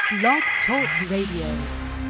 Blog Talk Radio.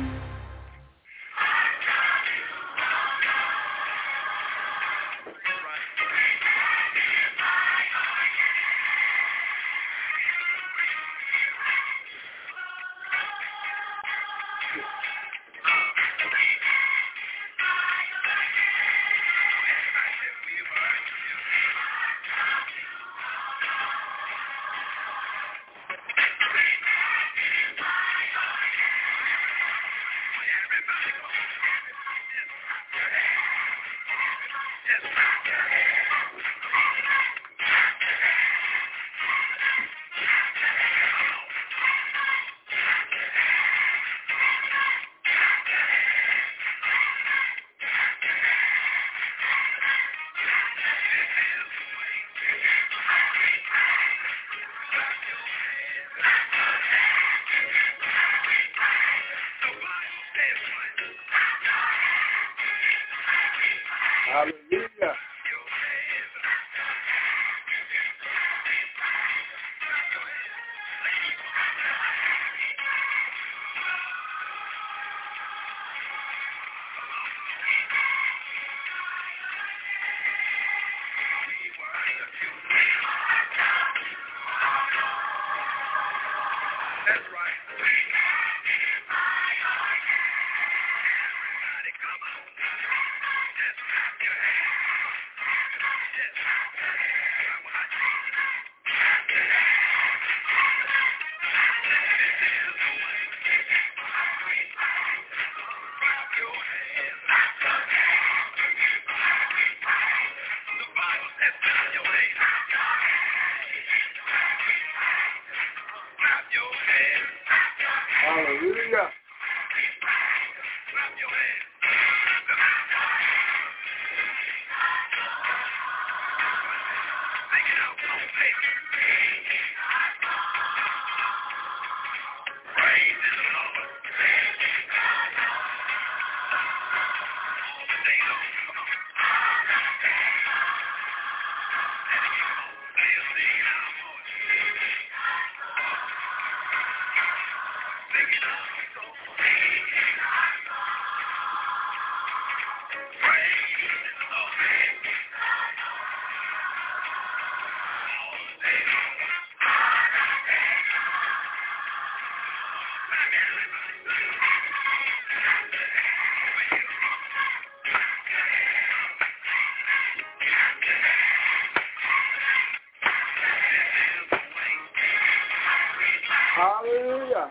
Hallelujah.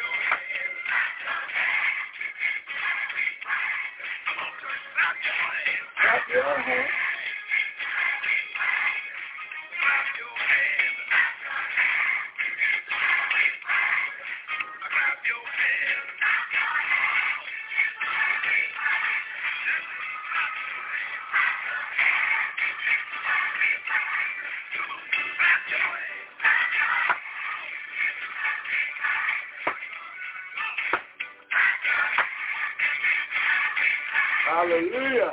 Clap your hands. Hallelujah.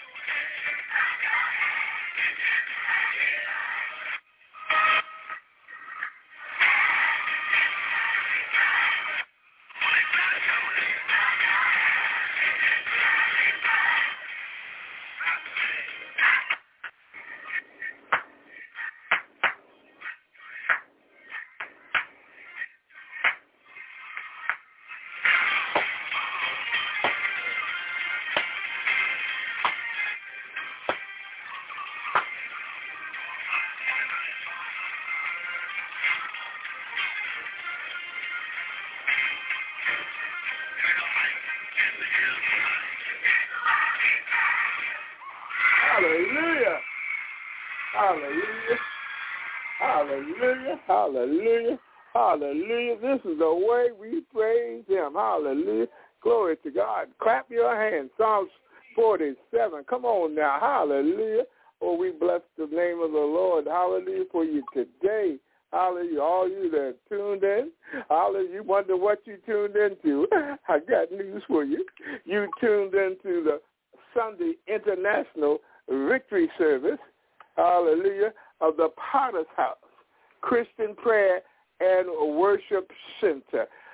Hallelujah. Hallelujah. Hallelujah. Hallelujah. Hallelujah. This is the way we praise him. Hallelujah. Glory to God. Clap your hands. Psalms 47. Come on now. Hallelujah. Oh, we bless the name of the Lord. Hallelujah for you today. Hallelujah. All you that tuned in. Hallelujah. You wonder what you tuned into. I got news for you. You tuned into the Sunday International Victory Service. Hallelujah. Of the Potter's House Christian Prayer and Worship Center.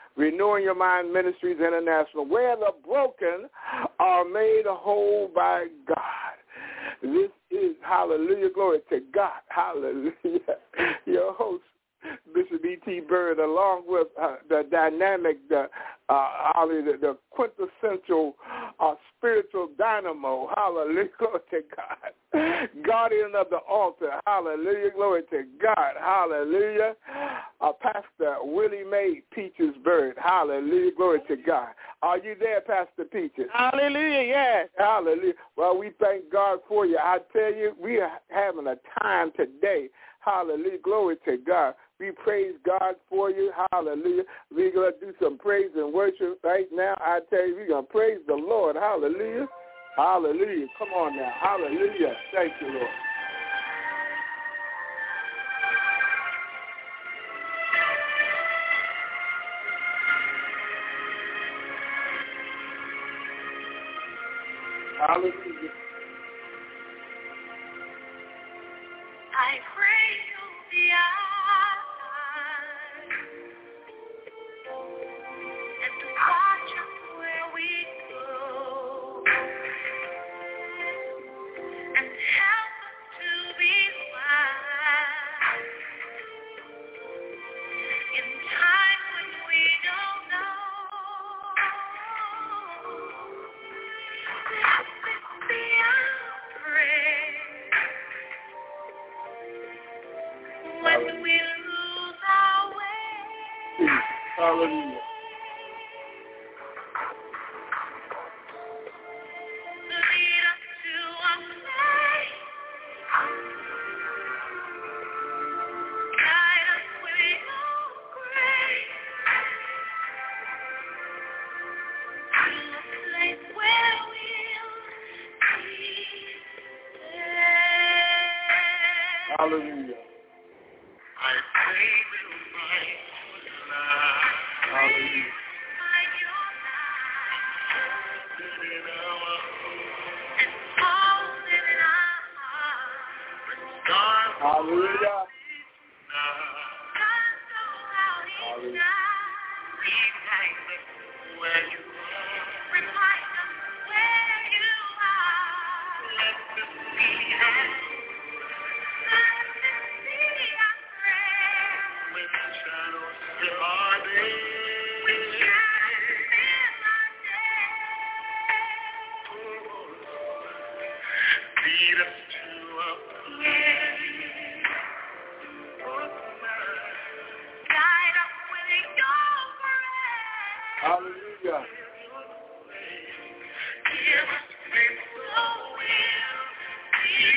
Renewing Your Mind Ministries International, where the broken are made whole by God. This is, hallelujah, glory to God, hallelujah, your host, Bishop E.T. Bird, along with the dynamic, the quintessential spiritual dynamo, hallelujah, glory to God, guardian of the altar, hallelujah, glory to God, hallelujah, Pastor Willie Mae Peaches Bird, hallelujah, glory to God. Are you there, Pastor Peaches? Hallelujah, yes. Hallelujah. Well, we thank God for you. I tell you, we are having a time today. Hallelujah. Glory to God. We praise God for you. Hallelujah. We're going to do some praise and worship right now. I tell you, we're going to praise the Lord. Hallelujah. Hallelujah. Come on now. Hallelujah. Thank you, Lord. Hallelujah. I pray you'll be eyes and to watch us where we go and help us to be wise in times when we don't know. Let this be our prayer. When we lose our way, Hallelujah. lead us to a place, guide us with your grace, to a place where we'll be there. Hallelujah. I pray we'll find life. Hallelujah. Find your light. In our home. And fall in our hearts. God, Hallelujah. God knows how He shines. Remind us where you are. Remind us where you are. Let this be our when shadows fill our day. When shadows fill our day. Lead us to a place. Guide us with your grace. Hallelujah. Give us faith so we'll be.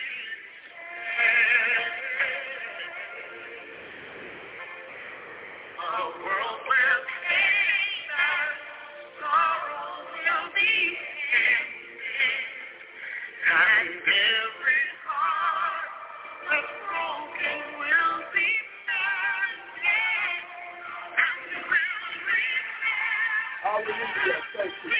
A world where pain and sorrow will be ended, and every heart that's broken will be mended, and we'll remember. Hallelujah. Thank you.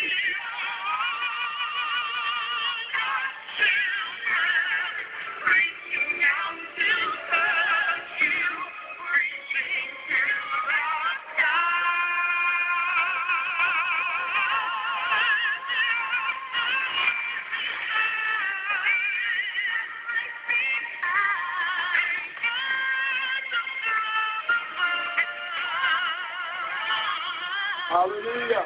Reaching out to touch you, reaching to our Hallelujah.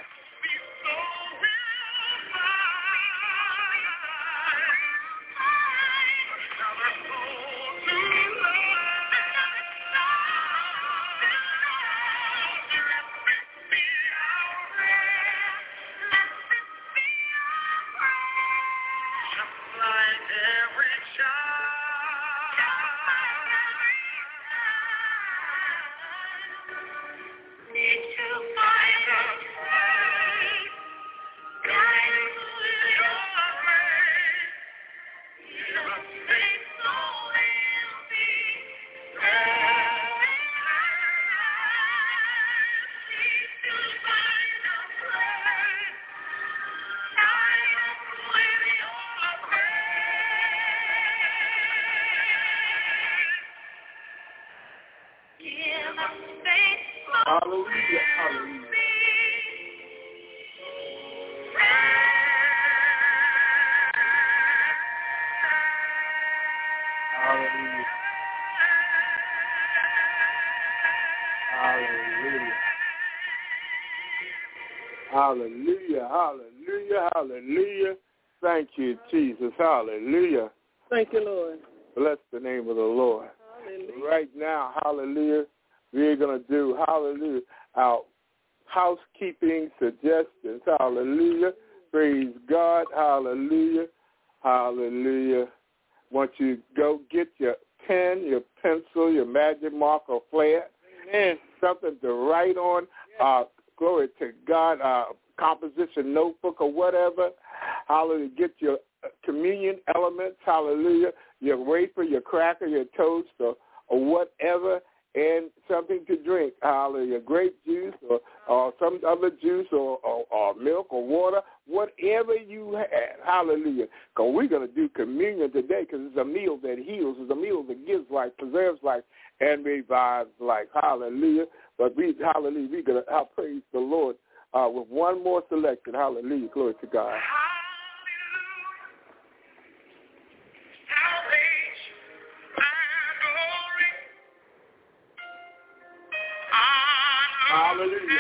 Need to find a Hallelujah. Hallelujah. Hallelujah. Hallelujah. Hallelujah. Hallelujah. Hallelujah. Thank you, Jesus. Hallelujah. Thank you, Lord. Bless the name of the Lord. Hallelujah. Right now, hallelujah, we're going to do, hallelujah, our housekeeping suggestions. Hallelujah. Praise God. Hallelujah. Hallelujah. Once you go get your pen, your pencil, your magic marker, flair, and something to write on, glory to God, composition notebook or whatever. Hallelujah. Get your communion elements. Hallelujah. Your wafer, your cracker, your toast, or whatever, and something to drink. Hallelujah. Grape juice or some other juice or milk or water, whatever you have. Hallelujah. Because we're going to do communion today because it's a meal that heals. It's a meal that gives life, preserves life, and revives life. Hallelujah. But we're going to praise the Lord with one more selection. Hallelujah. Glory to God. Hallelujah.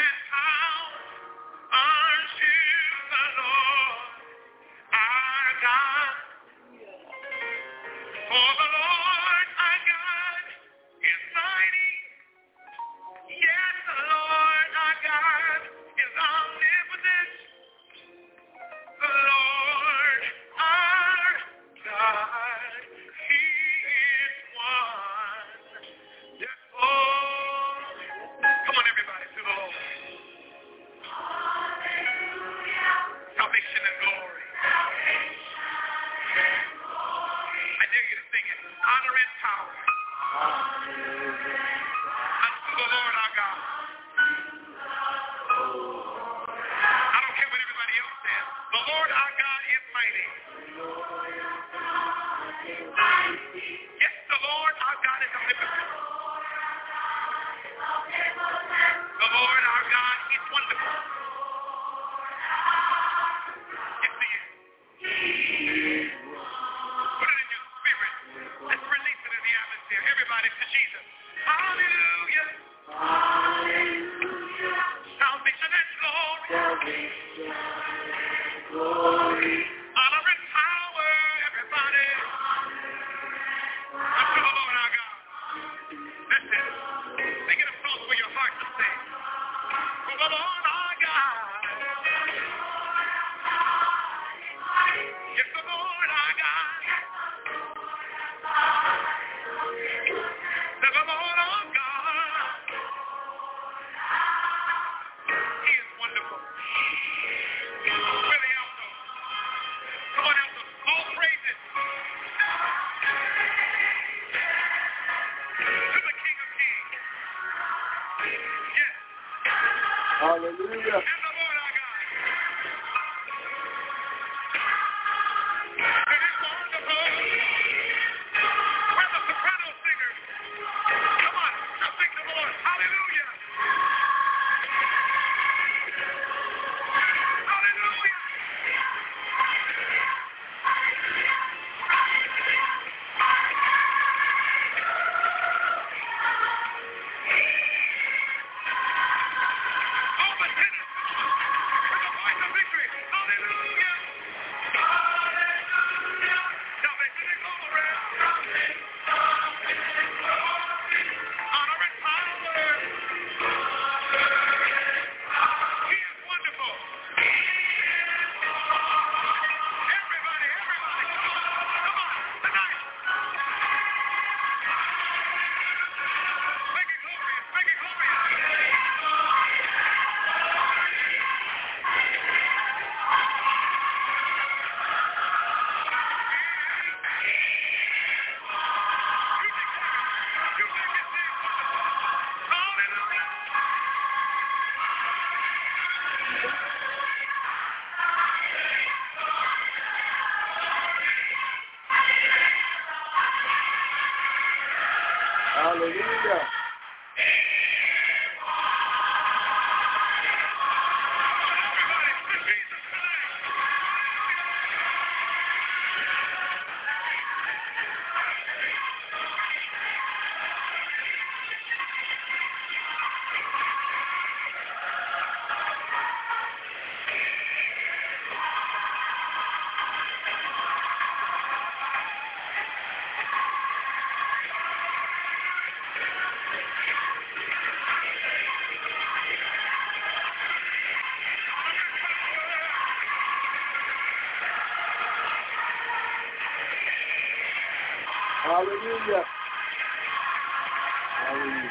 Hallelujah. Hallelujah. Hallelujah.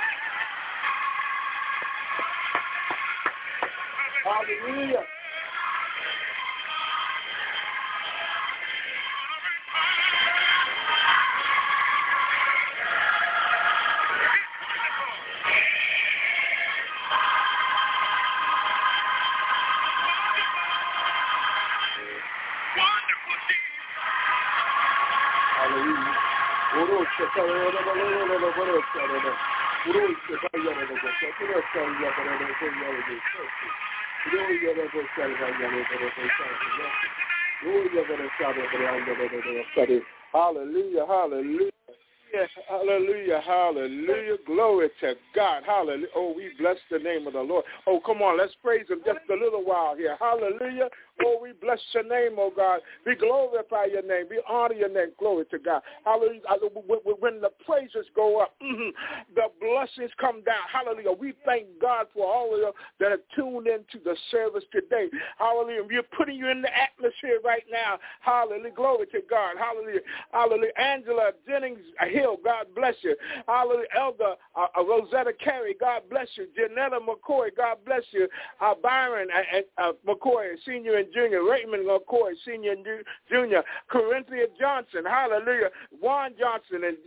Hallelujah. Hallelujah, hallelujah. Hallelujah, hallelujah. Glory to God. Hallelujah. Oh, we bless the name of the Lord. Oh, come on, let's praise him just a little while here. Hallelujah. Oh, we bless your name, oh God. We glorify your name. We honor your name. Glory to God. Hallelujah. When the praises go up, the blessings come down. Hallelujah. We thank God for all of you that are tuned into the service today. Hallelujah. We're putting you in the atmosphere right now. Hallelujah. Glory to God. Hallelujah. Hallelujah. Angela Jennings Hill, God bless you. Hallelujah. Elder Rosetta Carey, God bless you. Janetta McCoy, God bless you. Byron McCoy, senior and junior. Raymond McCoy, senior and junior. Corinthia Johnson, hallelujah. Juan Johnson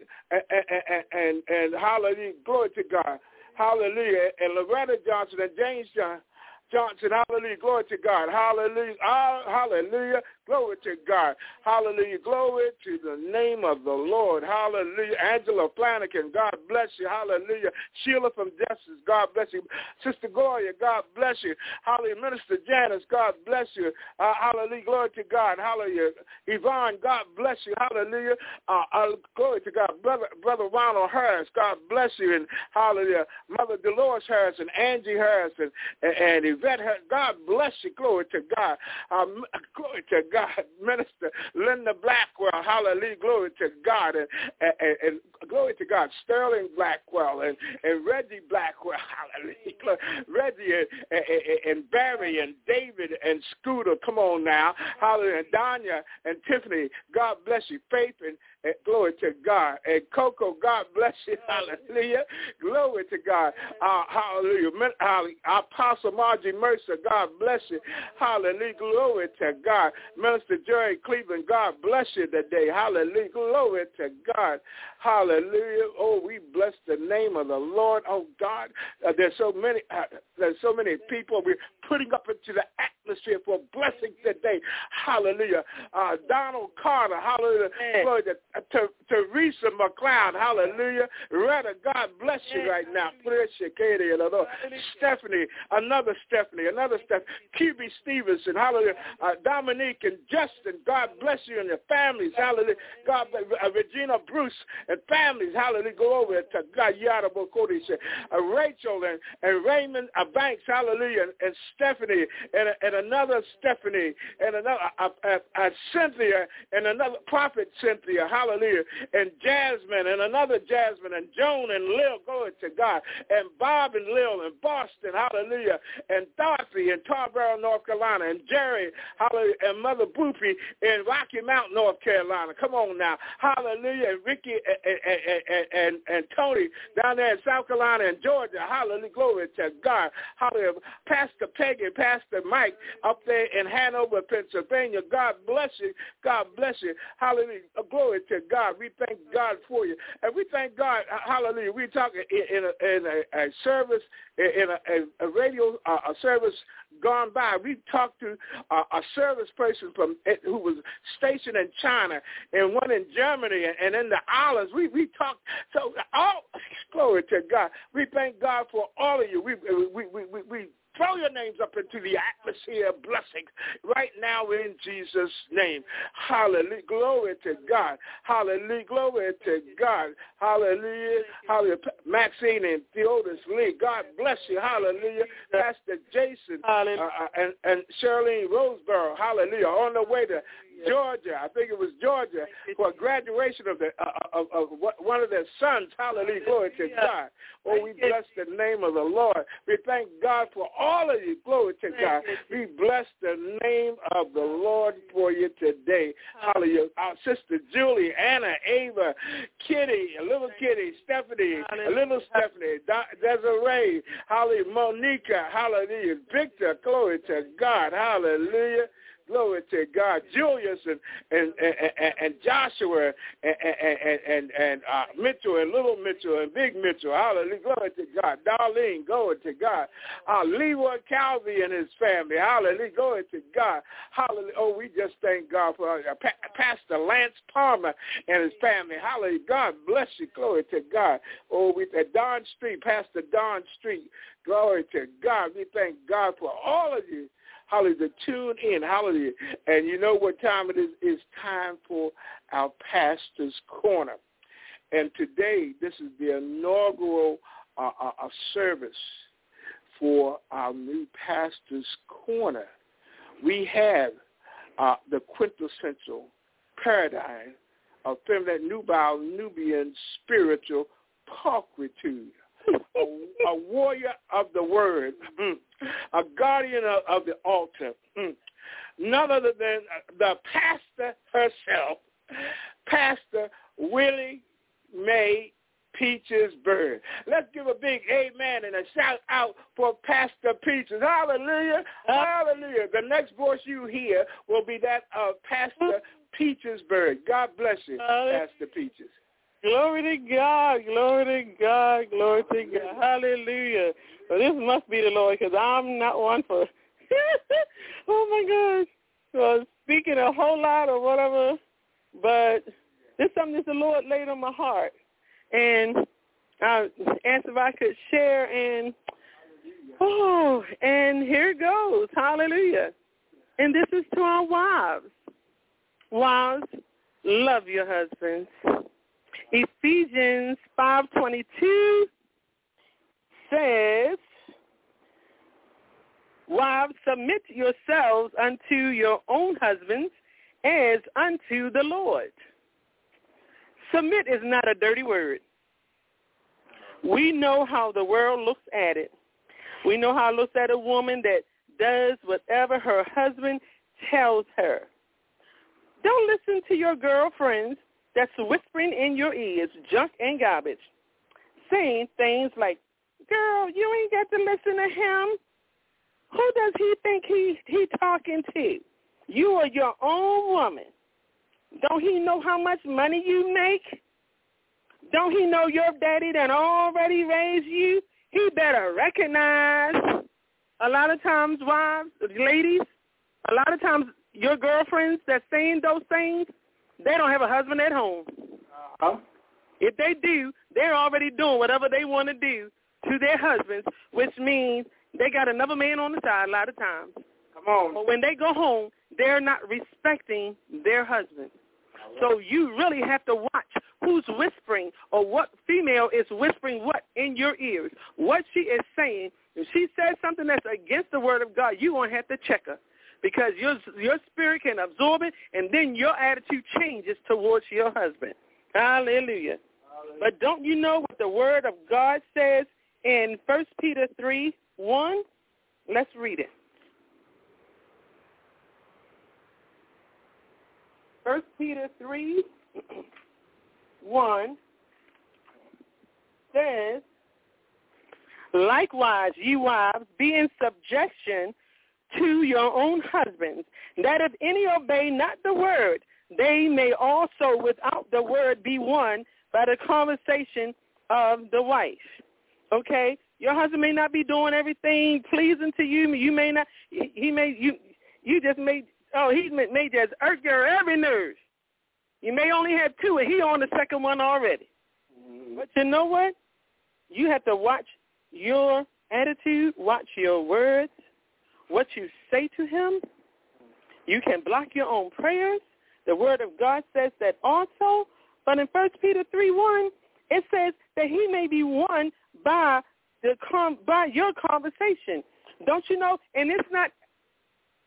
and hallelujah. Glory to God. Hallelujah. And Loretta Johnson and James Johnson, hallelujah, glory to God, hallelujah, hallelujah, glory to God, hallelujah, glory to the name of the Lord, hallelujah. Angela Flanagan, God bless you, hallelujah. Sheila from Justice, God bless you. Sister Gloria, God bless you, hallelujah. Minister Janice, God bless you, hallelujah, glory to God, hallelujah. Yvonne, God bless you, hallelujah, glory to God. Brother Ronald Harris, God bless you, and hallelujah. Mother Dolores Harris and Angie Harris and Yvette Harris, God bless you, glory to God. Glory to God. Minister Linda Blackwell, hallelujah, glory to God. And glory to God. Sterling Blackwell and Reggie Blackwell, hallelujah. Reggie and Barry and David and Scooter, come on now, hallelujah. And Danya and Tiffany, God bless you. Faith and glory to God. And Coco, God bless you, hallelujah. Glory to God. Hallelujah. Apostle Margie Mercer, God bless you. Hallelujah. Glory to God. Minister Jerry Cleveland, God bless you today. Hallelujah. Glory to God. Hallelujah. Oh, we bless the name of the Lord. Oh, God. There's so many people we're putting up into the atmosphere for blessing today. Hallelujah. Donald Carter, hallelujah. Glory to Teresa McLeod, hallelujah. Retta, God bless you right now. Stephanie, another Stephanie. QB Stevenson, hallelujah. Dominique and Justin, God bless you and your families, hallelujah. God bless Regina Bruce and families, hallelujah. Go over to God, Rachel and Raymond Banks, hallelujah, and Stephanie and another Stephanie and another Cynthia and another prophet Cynthia, hallelujah, and Jasmine and another Jasmine and Joan and Lil, glory to God, and Bob and Lil in Boston, hallelujah, and Dorothy in Tarboro, North Carolina, and Jerry, hallelujah, and Mother Boopy in Rocky Mount, North Carolina. Come on now, hallelujah, and Ricky and Tony down there in South Carolina and Georgia, hallelujah, glory to God, hallelujah, Pastor Peggy, Pastor Mike up there in Hanover, Pennsylvania, God bless you, hallelujah, glory to God. We thank God for you, and we thank God, hallelujah. We talk in a service, in a radio service gone by. We talked to a service person who was stationed in China and one in Germany and in the islands. We talked. So glory to God. We thank God for all of you. We throw your names up into the atmosphere of blessing right now in Jesus' name. Hallelujah. Glory to God. Hallelujah. Glory to God. Hallelujah. Hallelujah. Maxine and Theodis Lee, God bless you. Hallelujah. Pastor Jason and Charlene Roseborough, hallelujah, on the way to Georgia. I think it was Georgia for graduation of one of their sons. Hallelujah. Glory to God. Oh, we bless the name of the Lord. We thank God for all of you. Glory to God. We bless the name of the Lord for you today. Hallelujah. Our sister Julie, Anna, Ava, Kitty, little Kitty, Stephanie, little Stephanie, Desiree, hallelujah, Monica, hallelujah, Victor, glory to God, hallelujah. Glory to God. Julius and Joshua and Mitchell and little Mitchell and big Mitchell. Hallelujah. Glory to God. Darlene, glory to God. Leroy Calvi and his family. Hallelujah. Glory to God. Hallelujah. Oh, we just thank God for Pastor Lance Palmer and his family. Hallelujah. God bless you. Glory to God. Oh, we at Don Street, Pastor Don Street. Glory to God. We thank God for all of you. Hallelujah, tune in, hallelujah. And you know what time it is? It's time for our Pastor's Corner. And today, this is the inaugural service for our new Pastor's Corner. We have the quintessential paradigm of feminine, nubile, Nubian spiritual pulchritude. A warrior of the word, a guardian of the altar, none other than the pastor herself, Pastor Willie Mae Peaches Bird. Let's give a big amen and a shout out for Pastor Peaches. Hallelujah, hallelujah. The next voice you hear will be that of Pastor Peaches Bird. God bless you, Pastor Peaches. Glory to God, glory to God, glory to God. Hallelujah. Well, this must be the Lord because I'm not one for, oh, my gosh. So speaking a whole lot or whatever, but this is something that the Lord laid on my heart. And I asked if I could share, and here it goes. Hallelujah. And this is to our wives. Wives, love your husbands. Ephesians 5:22 says, wives, submit yourselves unto your own husbands as unto the Lord. Submit is not a dirty word. We know how the world looks at it. We know how it looks at a woman that does whatever her husband tells her. Don't listen to your girlfriends that's whispering in your ears, junk and garbage, saying things like, girl, you ain't got to listen to him. Who does he think he talking to? You are your own woman. Don't he know how much money you make? Don't he know your daddy that already raised you? He better recognize. A lot of times, wives, ladies, a lot of times your girlfriends that's saying those things, they don't have a husband at home. If they do, they're already doing whatever they want to do to their husbands, which means they got another man on the side a lot of times. Come on. But when they go home, they're not respecting their husband. So you really have to watch who's whispering or what female is whispering what in your ears, what she is saying. If she says something that's against the word of God, you're going to have to check her. Because your spirit can absorb it, and then your attitude changes towards your husband. Hallelujah. But don't you know what the word of God says in 1 Peter 3:1? Let's read it. 1 Peter 3:1 says, likewise, ye wives, be in subjection to your own husbands, that if any obey not the word, they may also without the word be won by the conversation of the wife. Okay? Your husband may not be doing everything pleasing to you. You may not, he may just irk your every nerve. You may only have two, and he on the second one already. But you know what? You have to watch your attitude, watch your words, what you say to him. You can block your own prayers. The word of God says that also. But in 1 Peter 3:1, it says that he may be won by your conversation. Don't you know? And it's not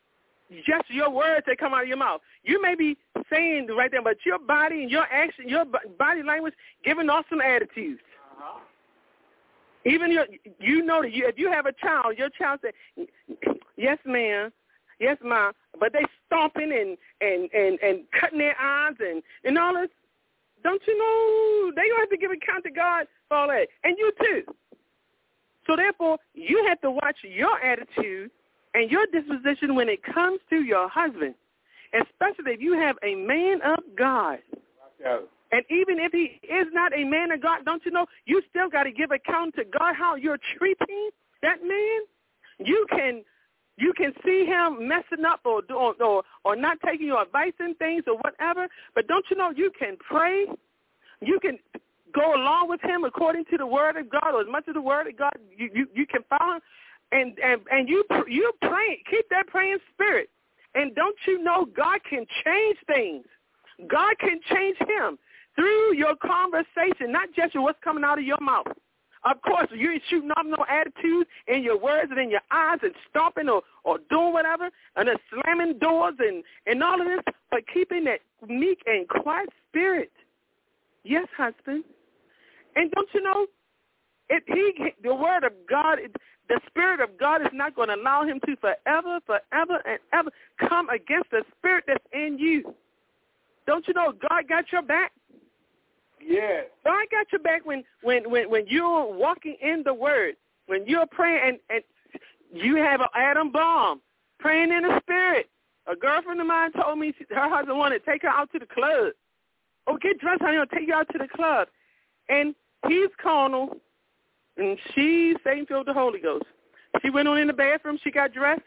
just your words that come out of your mouth. You may be saying the right thing, but your body and your action, your body language, giving off some attitudes. Uh-huh. Even you know that if you have a child, your child says, yes, ma'am, yes, ma'am, but they stomping and cutting their eyes and all this. Don't you know they going to have to give account to God for all that? And you too. So therefore, you have to watch your attitude and your disposition when it comes to your husband, especially if you have a man of God. And even if he is not a man of God, don't you know, you still got to give account to God how you're treating that man. You can see him messing up or not taking your advice in things or whatever, but don't you know you can pray? You can go along with him according to the word of God, or as much of the word of God you can follow him. And you pray, keep that praying spirit. And don't you know God can change things? God can change him through your conversation, not just what's coming out of your mouth. Of course, you ain't shooting off no attitude in your words and in your eyes and stomping or doing whatever and then slamming doors and all of this, but keeping that meek and quiet spirit. Yes, husband. And don't you know, the word of God, the Spirit of God is not going to allow him to forever and ever come against the spirit that's in you. Don't you know God got your back? Yes. God got your back when you're walking in the Word, when you're praying, and you have an Adam Baum praying in the Spirit. A girlfriend of mine told me her husband wanted to take her out to the club. Oh, get dressed, honey, I'll take you out to the club. And he's carnal, and she's Satan filled with the Holy Ghost. She went on in the bathroom. She got dressed.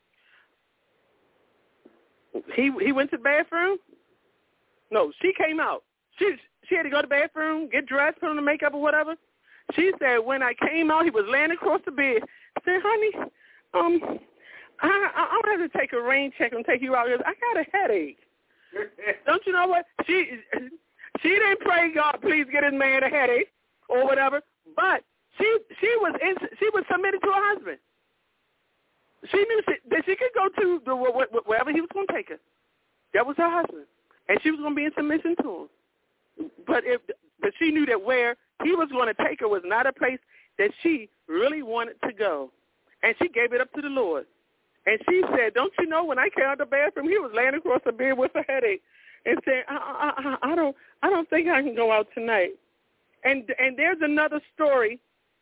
He went to the bathroom. No, she came out. She had to go to the bathroom, get dressed, put on the makeup or whatever. She said when I came out, he was laying across the bed. I said, honey, I'm going to take a rain check and take you out. I got a headache. Don't you know what? She didn't pray, God, please get his man a headache or whatever. But she was submitted to her husband. She knew that she could go to wherever he was going to take her. That was her husband. And she was going to be in submission to him. But she knew that where he was going to take her was not a place that she really wanted to go. And she gave it up to the Lord. And she said, don't you know, when I came out of the bathroom, he was laying across the bed with a headache and said, I don't think I can go out tonight. And there's another story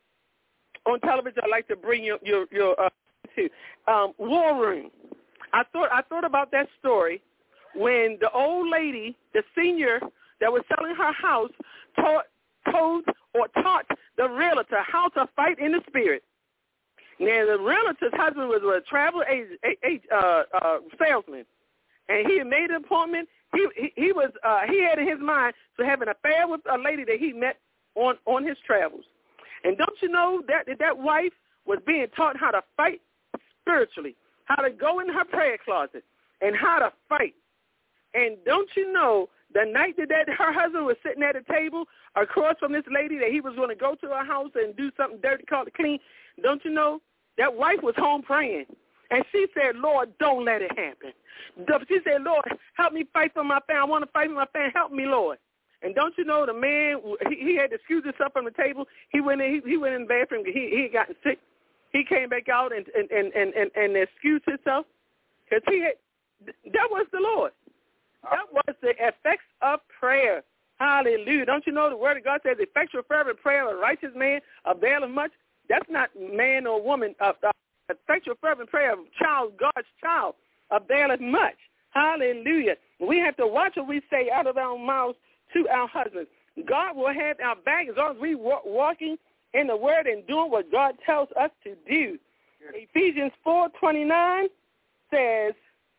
on television I'd like to bring your to. War Room. I thought about that story when the old lady, the senior that was selling her house, taught the realtor how to fight in the spirit. Now, the realtor's husband was a travel salesman, and he had made an appointment. He had in his mind to have an affair with a lady that he met on his travels. And don't you know that wife was being taught how to fight spiritually, how to go in her prayer closet, and how to fight. And don't you know, the night that her husband was sitting at a table across from this lady that he was going to go to her house and do something dirty called to clean, don't you know, that wife was home praying. And she said, Lord, don't let it happen. She said, Lord, help me fight for my family. I want to fight for my family. Help me, Lord. And don't you know, the man, he had to excuse himself from the table. He went in the bathroom. He had gotten sick. He came back out and excused himself because that was the Lord. That was the effects of prayer. Hallelujah. Don't you know the word of God says, effectual fervent prayer of a righteous man availeth much? That's not man or woman. Effectual fervent prayer of God's child availeth much. Hallelujah. We have to watch what we say out of our mouths to our husbands. God will have our back as long as we walking in the word and doing what God tells us to do. Yes. Ephesians 4:29 says,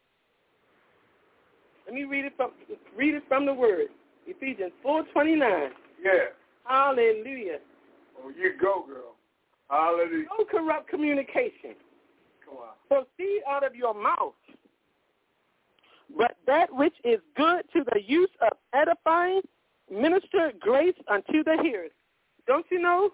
let me read it from the word. Ephesians 4:29. Yeah. Hallelujah. Oh, you go, girl. Hallelujah. No corrupt communication. Come on. Proceed out of your mouth, but that which is good to the use of edifying, minister grace unto the hearers. Don't you know?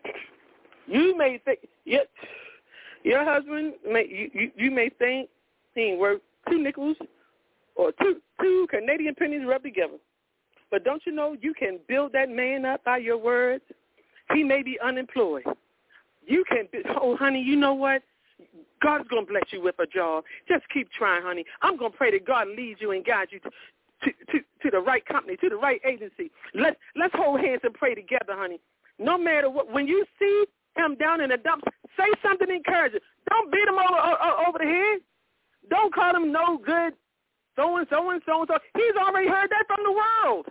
You may think your husband you may think ain't worth 2 nickels or two Canadian pennies rubbed together. But don't you know you can build that man up by your words? He may be unemployed. You can, oh, honey, you know what? God's going to bless you with a job. Just keep trying, honey. I'm going to pray that God leads you and guides you to the right company, to the right agency. Let's hold hands and pray together, honey. No matter what, when you see him down in the dumps, say something encouraging. Don't beat him over the head. Don't call him no good so-and-so and so-and-so. He's already heard that from the world.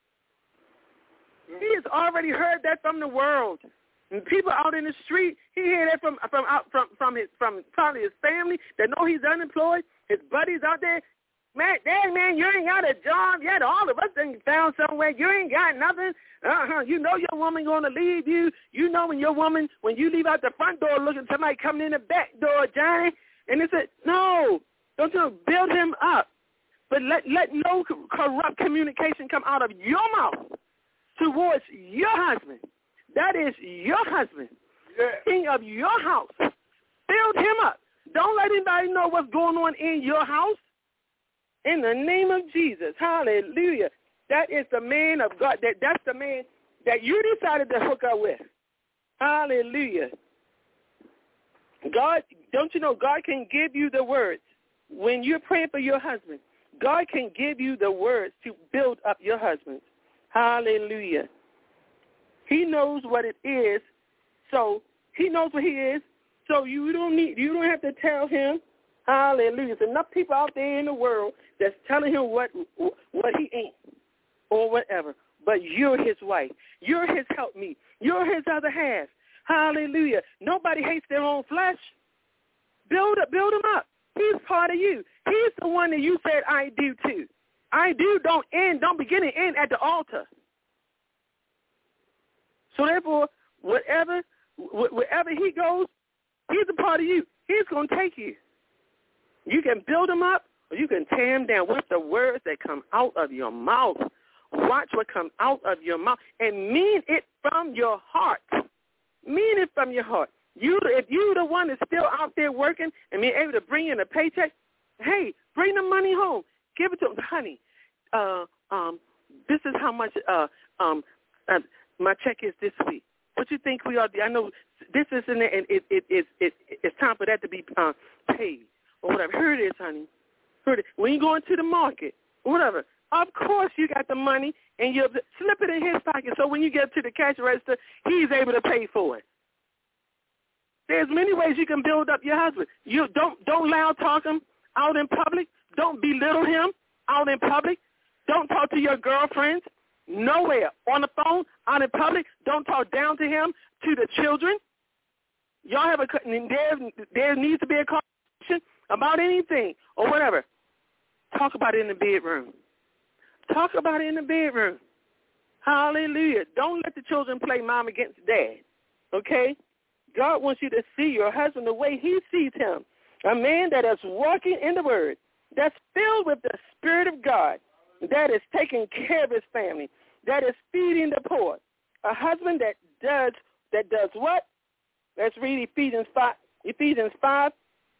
He has already heard that from the world. And people out in the street, he heard that from probably his family that know he's unemployed. His buddies out there, man, dang man, you ain't got a job yet. All of us ain't found somewhere. You ain't got nothing. You know your woman gonna leave you. You know when you leave out the front door looking, somebody coming in the back door, Johnny. And they said, no, don't you build him up, but let no corrupt communication come out of your mouth towards your husband. That is your husband, king of your house. Build him up. Don't let anybody know what's going on in your house. In the name of Jesus, hallelujah. That is the man of God. That's the man that you decided to hook up with. Hallelujah. God, don't you know God can give you the words when you're praying for your husband? God can give you the words to build up your husband. Hallelujah. He knows what it is, so he knows what he is, so you don't have to tell him. Hallelujah. There's enough people out there in the world that's telling him what he ain't or whatever. But you're his wife. You're his helpmeet. You're his other half. Hallelujah. Nobody hates their own flesh. Build him up. He's part of you. He's the one that you said I do too. I do don't begin and end at the altar. So therefore, wherever he goes, he's a part of you. He's going to take you. You can build him up or you can tear him down with the words that come out of your mouth. Watch what comes out of your mouth and mean it from your heart. Mean it from your heart. If you're the one that's still out there working and being able to bring in a paycheck, hey, bring the money home. Give it to him. Honey, this is how much my check is this week. What you think we ought to do? I know this is in there, and it's time for that to be paid or whatever. Here it is, honey. Here it is. When you go into the market or whatever, of course you got the money, and you slip it in his pocket so when you get to the cash register, he's able to pay for it. There's many ways you can build up your husband. You don't loud talk him out in public. Don't belittle him out in public. Don't talk to your girlfriends. Nowhere. On the phone, out in public. Don't talk down to him, to the children. Y'all have there needs to be a conversation about anything or whatever. Talk about it in the bedroom. Talk about it in the bedroom. Hallelujah. Don't let the children play mom against dad. Okay? God wants you to see your husband the way he sees him. A man that is walking in the word, that's filled with the Spirit of God, that is taking care of his family, that is feeding the poor. A husband that does what? Let's read Ephesians 5:26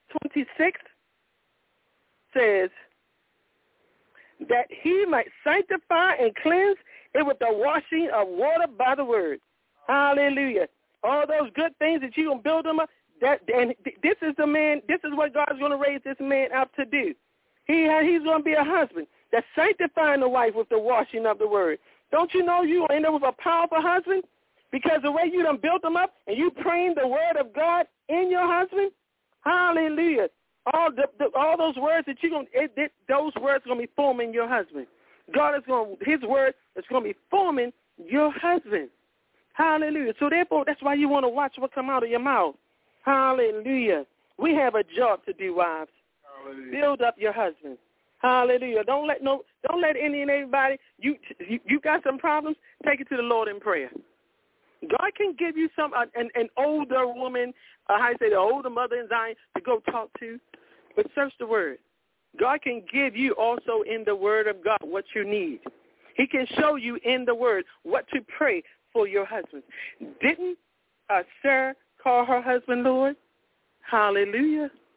says that he might sanctify and cleanse it with the washing of water by the word. Hallelujah. All those good things that you're going to build them up, and this is the man, this is what God's going to raise this man up to do. He's going to be a husband that's sanctifying the wife with the washing of the word. Don't you know you end up with a powerful husband? Because the way you done built them up and you praying the word of God in your husband, hallelujah. All those words that those words are going to be forming your husband. His word is going to be forming your husband. Hallelujah. So therefore, that's why you want to watch what come out of your mouth. Hallelujah. We have a job to do, wives. Hallelujah. Build up your husband. Hallelujah. Don't let any and everybody, you got some problems, take it to the Lord in prayer. God can give you an older woman, the older mother in Zion to go talk to, but search the word. God can give you also in the word of God what you need. He can show you in the word what to pray for your husband. Didn't Sarah call her husband Lord? Hallelujah.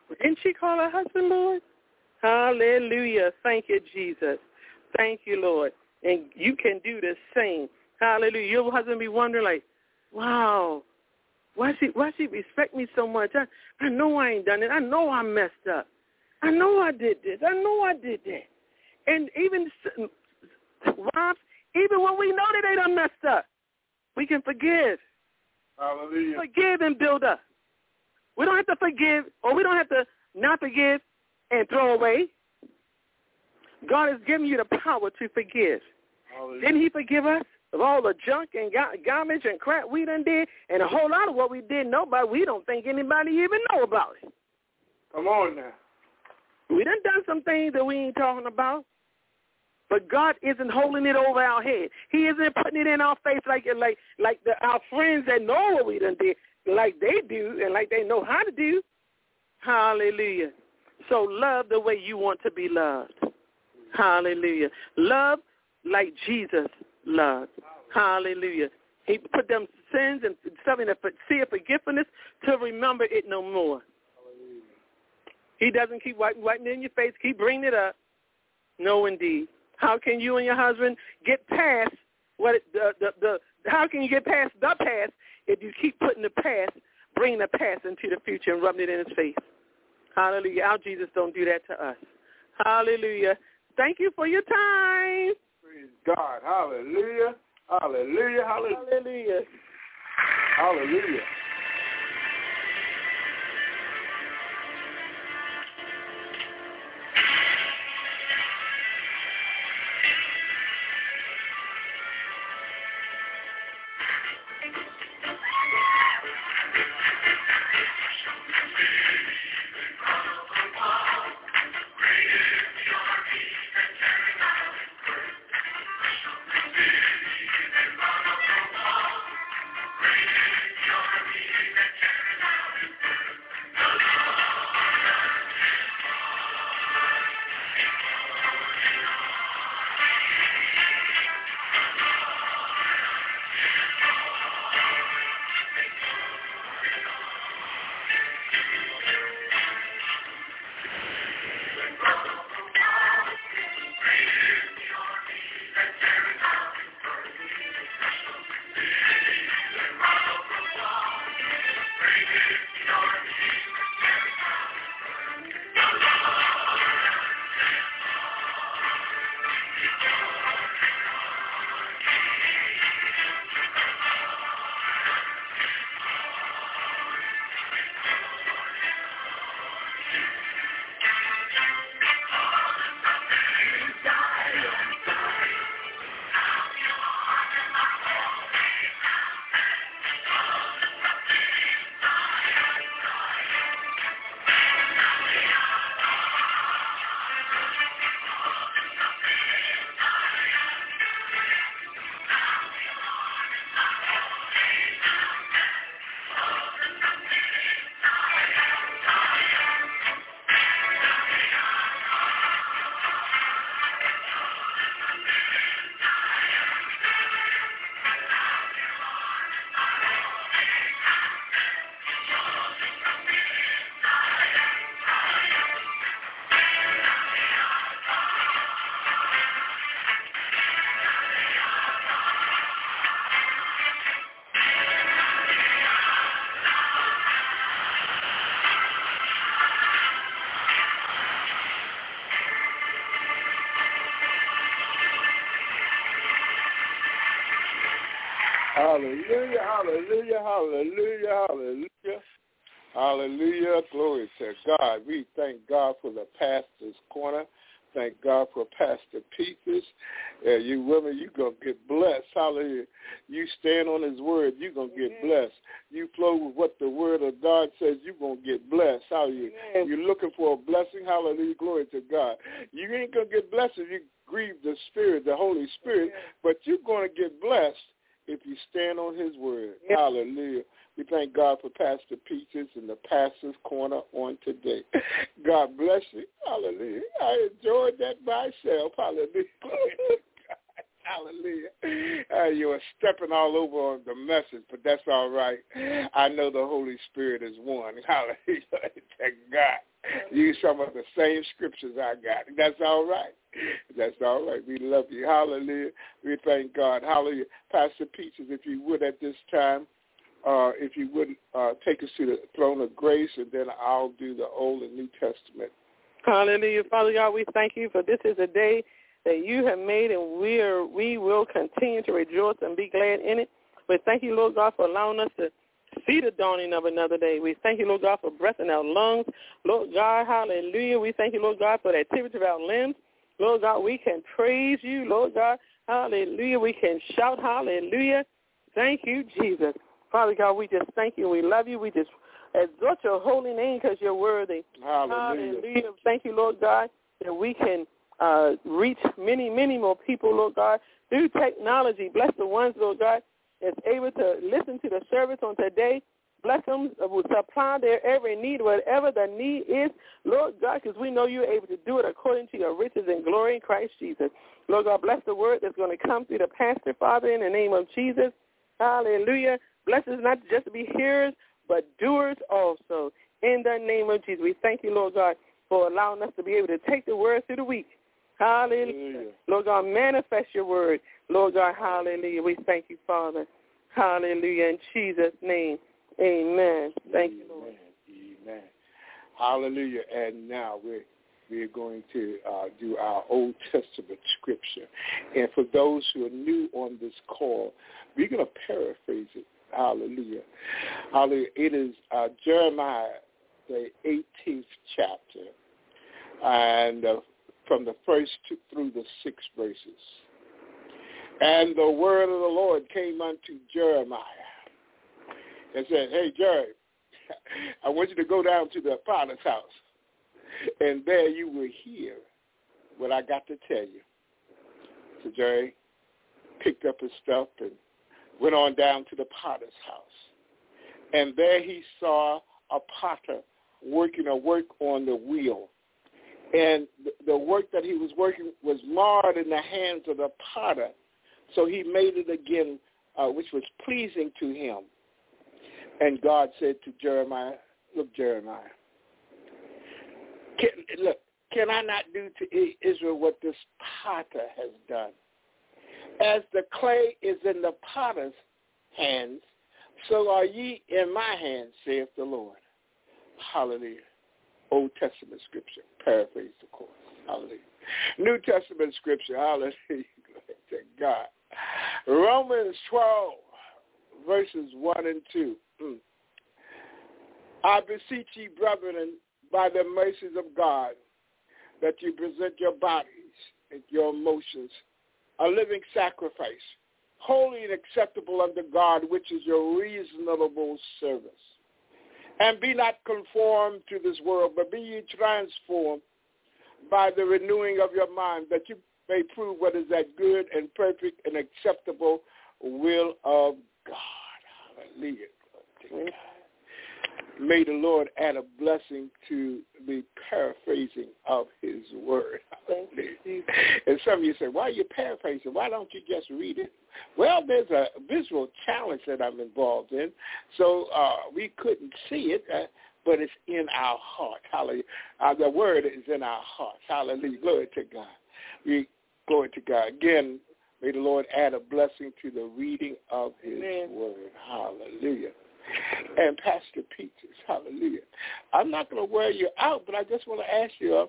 Didn't she call her husband Lord? Hallelujah. Thank you, Jesus. Thank you, Lord. And you can do the same. Hallelujah. Your husband be wondering like, wow, why she respect me so much? I know I ain't done it. I know I messed up. I know I did this. I know I did that. And even wives, even when we know that they done messed up, we can forgive. Hallelujah. Forgive and build up. We don't have to forgive, or we don't have to not forgive and throw away. God has given you the power to forgive. Hallelujah. Didn't he forgive us of all the junk and garbage and crap we done did, and a whole lot of what we did know about, we don't think anybody even know about it. Come on now. We done some things that we ain't talking about. But God isn't holding it over our head. He isn't putting it in our face like our friends that know what we done did, like they do and like they know how to do. Hallelujah. So love the way you want to be loved. Hallelujah. Love like Jesus loved. Hallelujah. He put them sins and something to see a forgiveness to remember it no more. He doesn't keep wiping it in your face, keep bringing it up. No, indeed. How can you and your husband get past how can you get past the past if you keep putting the past, bringing the past into the future and rubbing it in his face? Hallelujah. Our Jesus don't do that to us. Hallelujah. Thank you for your time. Praise God. Hallelujah. Hallelujah. Hallelujah. Hallelujah. Hallelujah. Hallelujah, hallelujah, hallelujah, hallelujah, hallelujah. Glory to God. We thank God for the pastor's corner. Thank God for Pastor Peaches. You women, you're going to get blessed. Hallelujah. You stand on his word, you're going to get blessed. You flow with what the word of God says, you're going to get blessed. Hallelujah. You're looking for a blessing. Hallelujah. Glory to God. You ain't going to get blessed if you grieve the Spirit, the Holy Spirit, but you're going to get blessed if you stand on his word. Yep. Hallelujah. We thank God for Pastor Peaches and the Pastor's Corner on today. God bless you. Hallelujah. I enjoyed that myself. Hallelujah. Hallelujah. You were stepping all over on the message, but that's all right. I know the Holy Spirit is one. Hallelujah. Thank God. use some of the same scriptures I got. That's all right. That's all right. We love you. Hallelujah. We thank God. Hallelujah. Pastor Peaches, if you would at this time, if you would take us to the throne of grace, and then I'll do the Old and New Testament. Hallelujah. Father God, we thank you for this is a day that you have made, and we will continue to rejoice and be glad in it. We thank you, Lord God, for allowing us to see the dawning of another day. We thank you, Lord God, for breath in our lungs. Lord God, hallelujah. We thank you, Lord God, for the activity of our limbs. Lord God, we can praise you. Lord God, hallelujah. We can shout hallelujah. Thank you, Jesus. Father God, we just thank you. We love you. We just exalt your holy name because you're worthy. Hallelujah. Hallelujah. Thank you, Lord God, that we can reach many, many more people, Lord God, through technology. Bless the ones, Lord God, that's able to listen to the service on today. Bless them, will supply their every need, whatever the need is, Lord God, because we know you're able to do it according to your riches and glory in Christ Jesus. Lord God, bless the word that's going to come through the pastor, Father, in the name of Jesus. Hallelujah. Bless us not just to be hearers, but doers also. In the name of Jesus, we thank you, Lord God, for allowing us to be able to take the word through the week. Hallelujah. Lord God, manifest your word. Lord God, hallelujah. We thank you, Father. Hallelujah. In Jesus' name, amen. Thank you, Lord. Amen. Hallelujah. And now we're going to do our Old Testament scripture. And for those who are new on this call, we're going to paraphrase it. Hallelujah. Hallelujah. It is Jeremiah, the 18th chapter, and from the first through the 6th verses. And the word of the Lord came unto Jeremiah and said, hey, Jerry, I want you to go down to the potter's house, and there you will hear what I got to tell you. So Jerry picked up his stuff and went on down to the potter's house. And there he saw a potter working a work on the wheel. And the work that he was working was marred in the hands of the potter. So he made it again, which was pleasing to him. And God said to Jeremiah, look, Jeremiah, can I not do to Israel what this potter has done? As the clay is in the potter's hands, so are ye in my hands, saith the Lord. Hallelujah. Old Testament scripture, paraphrase of course. Hallelujah. New Testament scripture, hallelujah. Glory to God. Romans 12, verses 1 and 2. I beseech ye, brethren, by the mercies of God, that you present your bodies and your emotions a living sacrifice, holy and acceptable unto God, which is your reasonable service. And be not conformed to this world, but be ye transformed by the renewing of your mind, that you may prove what is that good and perfect and acceptable will of God. Hallelujah. May the Lord add a blessing to the paraphrasing of his word. And some of you say, why are you paraphrasing? Why don't you just read it? Well, there's a visual challenge that I'm involved in, so we couldn't see it, but it's in our heart. Hallelujah. The word is in our hearts. Hallelujah. Glory to God. Glory to God. Again, may the Lord add a blessing to the reading of his word. Hallelujah. And Pastor Peaches, hallelujah. I'm not going to wear you out, but I just want to ask you,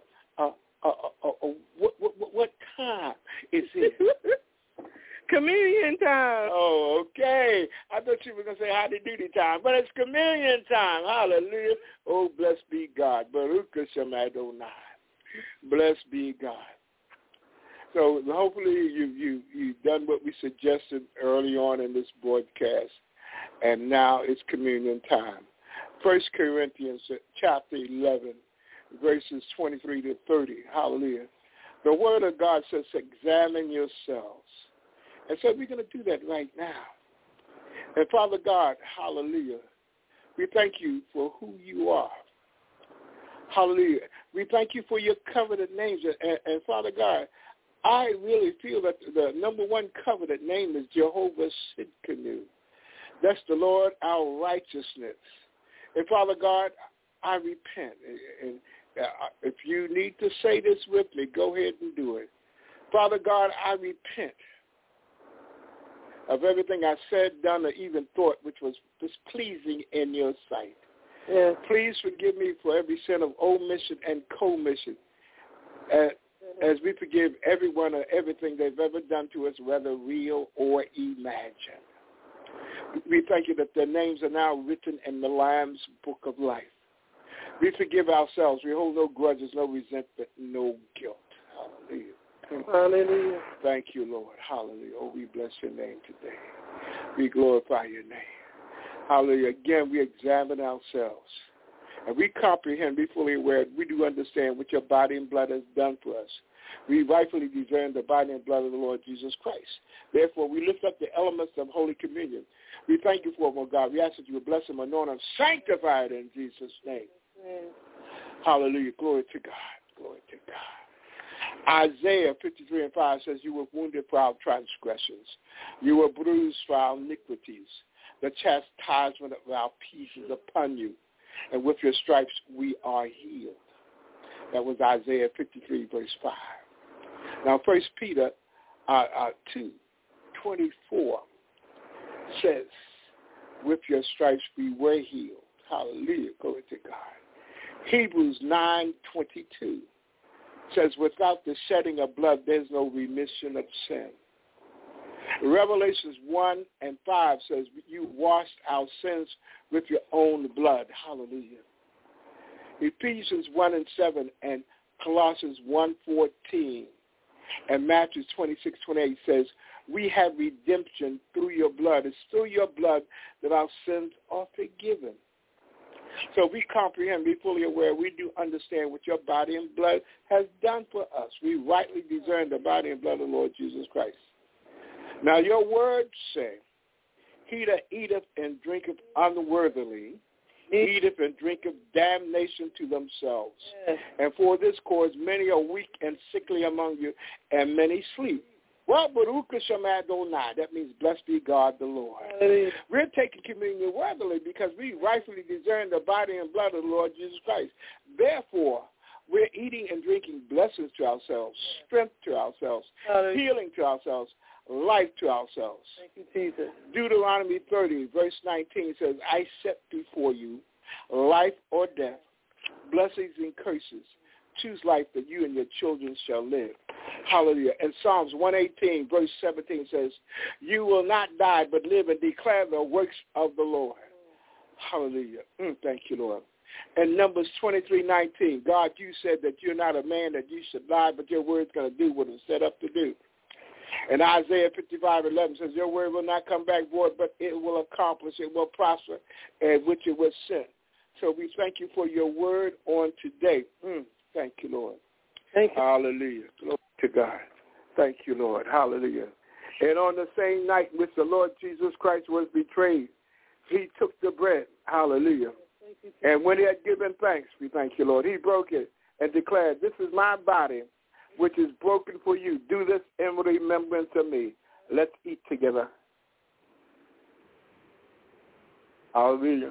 what time is it? Communion time. Oh, okay. I thought you were going to say howdy doody time, but it's communion time. Hallelujah. Oh, blessed be God. Baruch Hashem Adonai. Blessed be God. So hopefully you've done what we suggested early on in this broadcast. And now it's communion time. 1 Corinthians chapter 11, verses 23 to 30. Hallelujah. The word of God says, examine yourselves. And so we're going to do that right now. And Father God, hallelujah, we thank you for who you are. Hallelujah. We thank you for your covenant names. And Father God, I really feel that the number one covenant name is Jehovah Sidkenu. That's the Lord, our righteousness. And Father God, I repent. And if you need to say this with me, go ahead and do it. Father God, I repent of everything I said, done, or even thought which was displeasing in your sight. Yes. Please forgive me for every sin of omission and commission, as we forgive everyone or everything they've ever done to us, whether real or imagined. We thank you that their names are now written in the Lamb's book of life. We forgive ourselves. We hold no grudges, no resentment, no guilt. Hallelujah. Hallelujah. Thank you, Lord. Hallelujah. Oh, we bless your name today. We glorify your name. Hallelujah. Again, we examine ourselves. And we comprehend, be fully aware, we do understand what your body and blood has done for us. We rightfully discern the body and blood of the Lord Jesus Christ. Therefore, we lift up the elements of Holy Communion. We thank you for them, oh God. We ask that you would bless them, anoint them, sanctify it in Jesus' name. Amen. Hallelujah. Glory to God. Glory to God. Isaiah 53:5 says, you were wounded for our transgressions. You were bruised for our iniquities. The chastisement of our peace is upon you. And with your stripes we are healed. That was Isaiah 53, verse 5. Now, 1 Peter 2:24 says, with your stripes we were healed. Hallelujah. Glory to God. Hebrews 9:22 says, without the shedding of blood, there's no remission of sin. Revelations 1:5 says, you washed our sins with your own blood. Hallelujah. Ephesians 1:7 and Colossians 1:14 and Matthew 26:28 says, we have redemption through your blood. It's through your blood that our sins are forgiven. So we comprehend, be fully aware, we do understand what your body and blood has done for us. We rightly discern the body and blood of the Lord Jesus Christ. Now your words say, he that eateth and drinketh unworthily, eateth and drinketh damnation to themselves. Yes. And for this cause many are weak and sickly among you, and many sleep. Well, Baruch Hashem Adonai, that means blessed be God the Lord. Hallelujah. We're taking communion worthily because we rightfully discern the body and blood of the Lord Jesus Christ. Therefore, we're eating and drinking blessings to ourselves, strength to ourselves, Hallelujah. healing to ourselves, life to ourselves. Thank you, Jesus. Deuteronomy 30, verse 19 says, I set before you life or death, blessings and curses. Choose life that you and your children shall live. Hallelujah. And Psalms 118, verse 17 says, you will not die but live and declare the works of the Lord. Hallelujah. Thank you, Lord. And Numbers 23:19, God, you said that you're not a man that you should lie, but your word's going to do what it's set up to do. And Isaiah 55:11 says, your word will not come back void, but it will accomplish, it will prosper, and which it was sent. So we thank you for your word on today. Thank you, Lord. Thank you. Hallelujah. Glory to God. Thank you, Lord. Hallelujah. And on the same night which the Lord Jesus Christ was betrayed, he took the bread. Hallelujah. Thank you, Jesus. And when he had given thanks, we thank you, Lord, he broke it and declared, this is my body, which is broken for you. Do this in remembrance of me. Let's eat together. Hallelujah.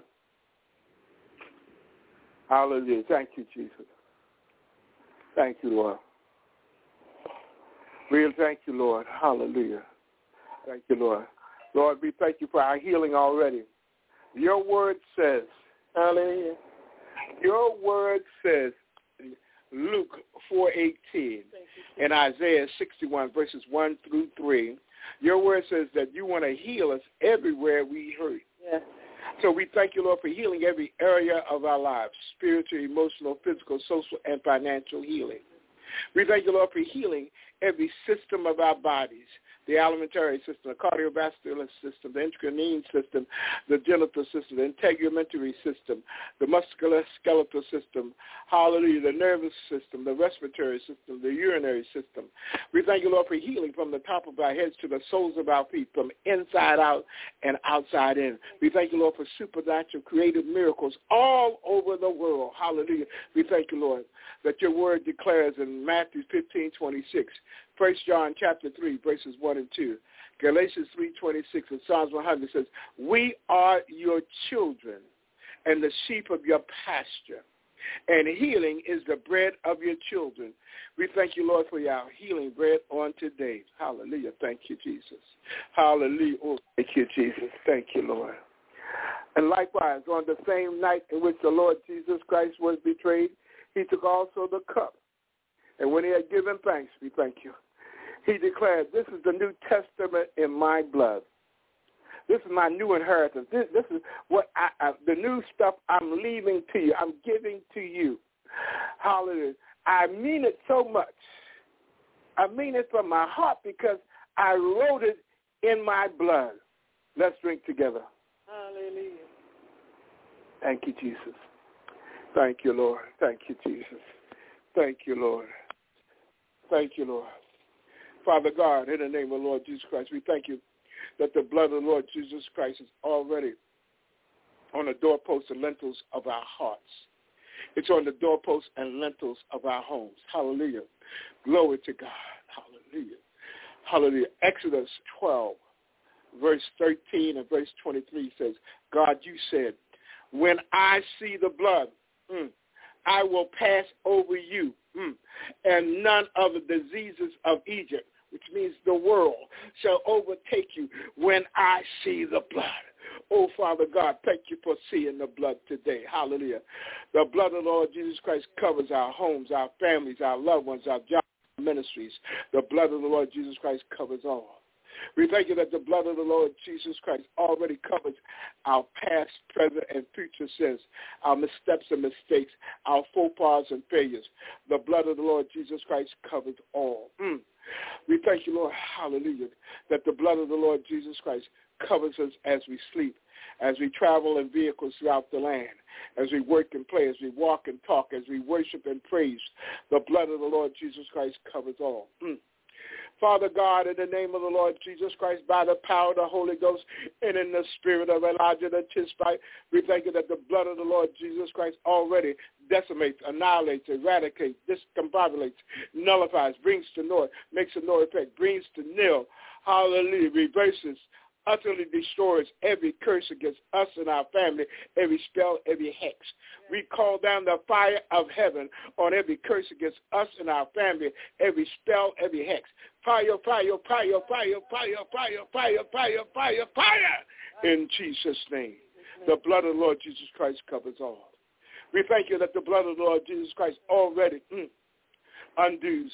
Hallelujah. Thank you, Jesus. Thank you, Lord. We thank you, Lord. Hallelujah. Thank you, Lord. Lord, we thank you for our healing already. Your word says, Hallelujah. your word says, Luke 4:18 and Isaiah 61, verses 1 through 3, your word says that you want to heal us everywhere we hurt. Yes. So we thank you, Lord, for healing every area of our lives, spiritual, emotional, physical, social, and financial healing. We thank you, Lord, for healing every system of our bodies, the alimentary system, the cardiovascular system, the endocrine system, the genital system, the integumentary system, the musculoskeletal system, hallelujah, the nervous system, the respiratory system, the urinary system. We thank you, Lord, for healing from the top of our heads to the soles of our feet, from inside out and outside in. We thank you, Lord, for supernatural creative miracles all over the world. Hallelujah. We thank you, Lord, that your word declares in Matthew 15:26, 1 John chapter 3, verses 1 and 2, Galatians 3:26, and Psalms 100 says, we are your children, and the sheep of your pasture. And healing is the bread of your children. We thank you, Lord, for your healing bread on today. Hallelujah. Thank you, Jesus. Hallelujah. Oh, thank you, Jesus. Thank you, Lord. And likewise, on the same night in which the Lord Jesus Christ was betrayed, he took also the cup. And when he had given thanks, we thank you, he declared, this is the New Testament in my blood. This is my new inheritance. This is what the new stuff I'm leaving to you. I'm giving to you. Hallelujah. I mean it so much. I mean it from my heart because I wrote it in my blood. Let's drink together. Hallelujah. Thank you, Jesus. Thank you, Lord. Thank you, Jesus. Thank you, Lord. Thank you, Lord. Father God, in the name of the Lord Jesus Christ, we thank you that the blood of the Lord Jesus Christ is already on the doorposts and lintels of our hearts. It's on the doorposts and lintels of our homes. Hallelujah. Glory to God. Hallelujah. Hallelujah. Exodus 12, verse 13 and verse 23 says, God, you said, when I see the blood, I will pass over you, and none of the diseases of Egypt, which means the world, shall overtake you when I see the blood. Oh, Father God, thank you for seeing the blood today. Hallelujah. The blood of the Lord Jesus Christ covers our homes, our families, our loved ones, our jobs, our ministries. The blood of the Lord Jesus Christ covers all. We thank you that the blood of the Lord Jesus Christ already covers our past, present, and future sins, our missteps and mistakes, our faux pas and failures. The blood of the Lord Jesus Christ covers all. We thank you, Lord, hallelujah, that the blood of the Lord Jesus Christ covers us as we sleep, as we travel in vehicles throughout the land, as we work and play, as we walk and talk, as we worship and praise. The blood of the Lord Jesus Christ covers all. Father God, in the name of the Lord Jesus Christ, by the power of the Holy Ghost and in the spirit of Elijah the Tishbite, we thank you that the blood of the Lord Jesus Christ already decimates, annihilates, eradicates, discombobulates, nullifies, brings to naught, makes a no effect, brings to nil, hallelujah, reverses, utterly destroys every curse against us and our family, every spell, every hex. We call down the fire of heaven on every curse against us and our family, every spell, every hex. Fire, fire, fire, fire, fire, fire, fire, fire, fire, fire, in Jesus' name. The blood of the Lord Jesus Christ covers all. We thank you that the blood of the Lord Jesus Christ already undoes,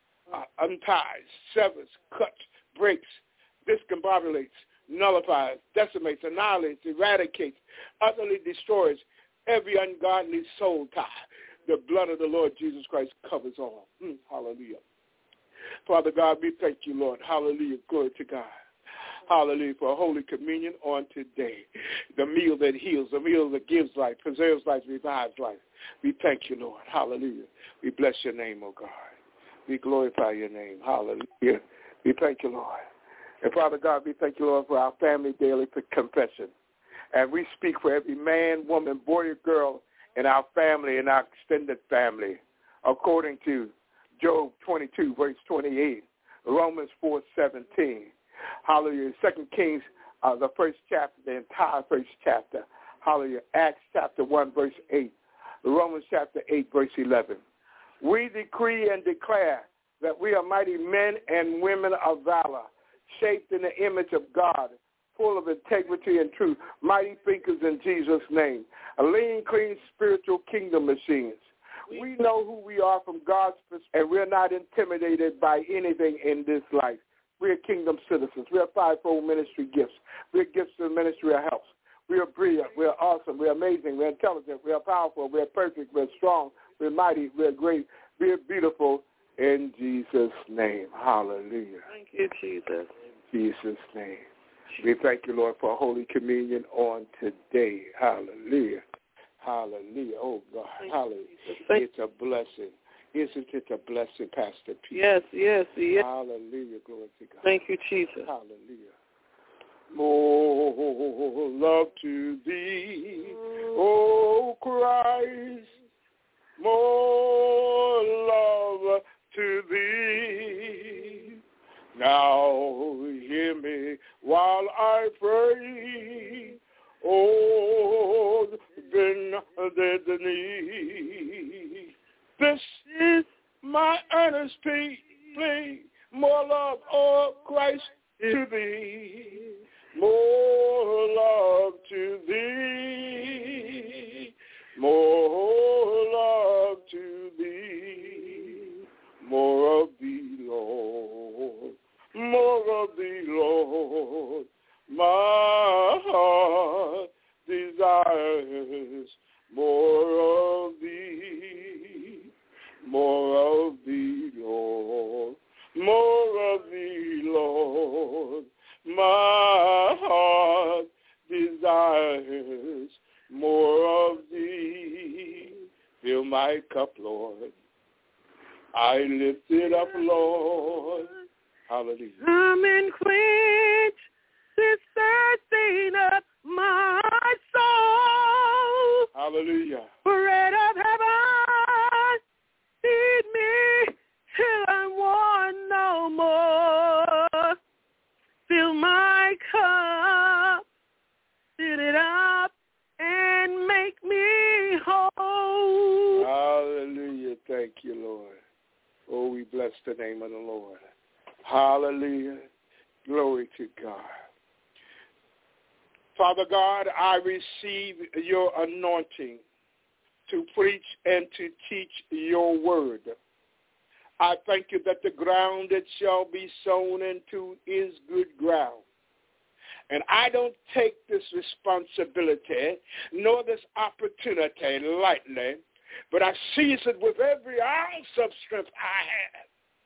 unties, severs, cuts, breaks, discombobulates, nullifies, decimates, annihilates, eradicates, utterly destroys every ungodly soul tie. The blood of the Lord Jesus Christ covers all. Hallelujah. Father God, we thank you, Lord. Hallelujah. Glory to God. Hallelujah. For Holy Communion on today. The meal that heals, the meal that gives life, preserves life, revives life. We thank you, Lord. Hallelujah. We bless your name, O God. We glorify your name. Hallelujah. We thank you, Lord. And Father God, we thank you, Lord, for our family daily confession. And we speak for every man, woman, boy, or girl in our family and our extended family, according to Job 22, verse 28, Romans 4:17. Hallelujah. 2 Kings, the first chapter, the entire first chapter. Hallelujah. Acts chapter 1, verse 8. Romans chapter 8, verse 11. We decree and declare that we are mighty men and women of valor, shaped in the image of God, full of integrity and truth, mighty thinkers in Jesus' name, a lean, clean, spiritual kingdom machines. We know who we are from God's perspective, and we're not intimidated by anything in this life. We're kingdom citizens. We're fivefold ministry gifts. We're gifts to the ministry of health. We are brilliant. We're awesome. We're amazing. We're intelligent. We're powerful. We're perfect. We're strong. We're mighty. We're great. We're beautiful in Jesus' name. Hallelujah. Thank you, Jesus. In Jesus' name. We thank you, Lord, for Holy Communion on today. Hallelujah. Hallelujah. Oh, God. Hallelujah. It's a blessing. Isn't it a blessing, Pastor Pete? Yes, yes, yes. Hallelujah. Glory to God. Thank you, Jesus. Hallelujah. More love to thee, oh Christ. More love to thee. Now hear me while I pray. Oh, baby, thee. This is my earnest plea, more love, oh Christ, to thee. More love to thee. More love to thee. More of thee, Lord. More of thee, Lord. My heart desires more of thee. More of thee, Lord. More of thee, Lord. My heart desires more of thee. Fill my cup, Lord. I lift it up, Lord. Hallelujah. Come and quench this thirsting of my soul. Hallelujah. Bread of heaven, feed me till I want no more. Fill my cup, fill it up, and make me whole. Hallelujah. Thank you, Lord. Oh, we bless the name of the Lord. Hallelujah. Glory to God. Father God, I receive your anointing to preach and to teach your word. I thank you that the ground that shall be sown into is good ground. And I don't take this responsibility nor this opportunity lightly, but I seize it with every ounce of strength I have.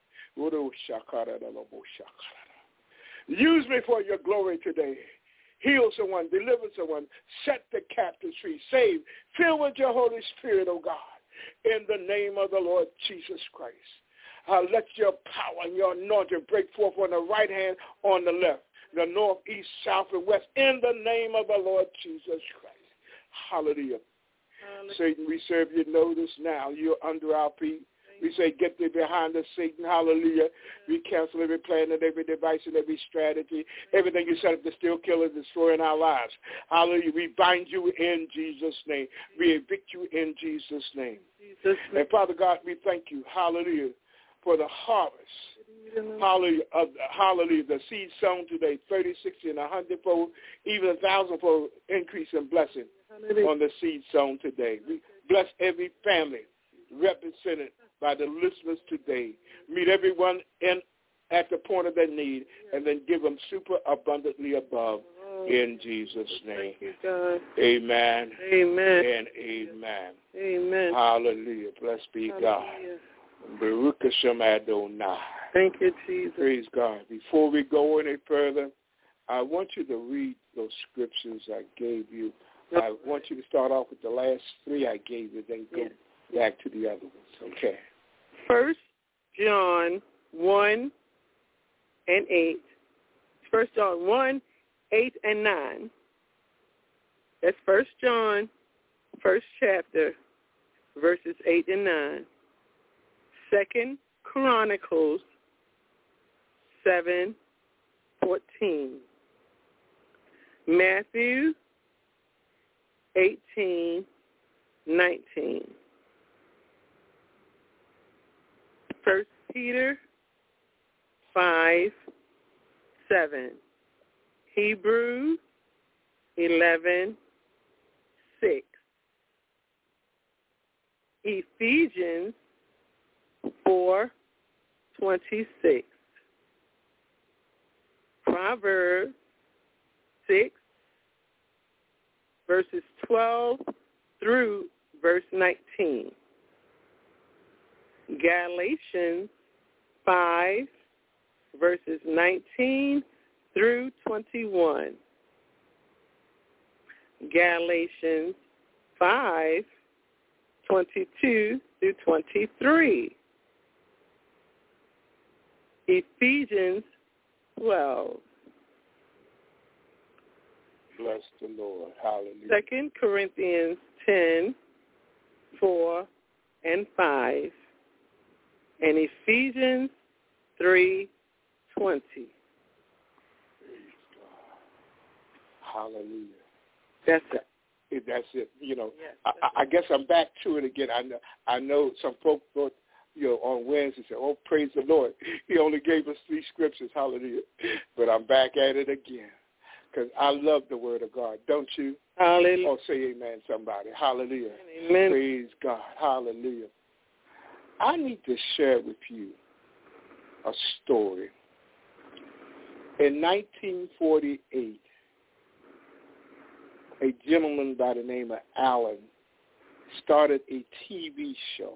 Use me for your glory today. Heal someone, deliver someone, set the captives free, save, fill with your Holy Spirit, oh God, in the name of the Lord Jesus Christ. Let your power and your anointing break forth on the right hand, on the left, the north, east, south, and west, in the name of the Lord Jesus Christ. Hallelujah. Satan, we serve you notice now. You're under our feet. We say, get thee behind us, Satan. Hallelujah. We cancel every plan and every device and every strategy, everything you set up to steal, kill, and destroy in our lives. Hallelujah. We bind you in Jesus' name. We evict you in Jesus' name. And Father God, we thank you, hallelujah, for the harvest. Hallelujah. Hallelujah. The seed sown today, 30, 60, and 100-fold, even 1,000-fold increase in blessing on the seed sown today. We bless every family represented by the listeners today. Meet everyone at the point of their need, and then give them super abundantly above in Jesus' name. Thank you, God. Amen. Amen. And amen. Amen. Hallelujah. Blessed be God. Baruch Hashem Adonai. Thank you, Jesus. Praise God. Before we go any further, I want you to read those scriptures I gave you. I want you to start off with the last three I gave you, then go back to the other ones. Okay. 1 John 1 and 8. 1 John 1, 8 and 9. That's 1 John, first chapter, verses 8 and 9. 2 Chronicles 7, 14. Matthew 18, 19. 1 Peter 5, 7. Hebrews 11, 6. Ephesians 4, 26. Proverbs 6, verses 12 through verse 19. Galatians 5, verses 19 through 21. Galatians 5, 22 through 23. Ephesians 12. Bless the Lord. Hallelujah. 2 Corinthians 10, 4 and 5. And Ephesians 3, 20. Praise God. Hallelujah. That's That's it. Yes, I guess I'm back to it again. I know some folks thought, on Wednesday said, "Oh, praise the Lord. He only gave us 3 scriptures. Hallelujah." But I'm back at it again because I love the Word of God. Don't you? Hallelujah. Oh, say amen, somebody. Hallelujah. Amen. Praise God. Hallelujah. I need to share with you a story. In 1948, a gentleman by the name of Allen started a TV show.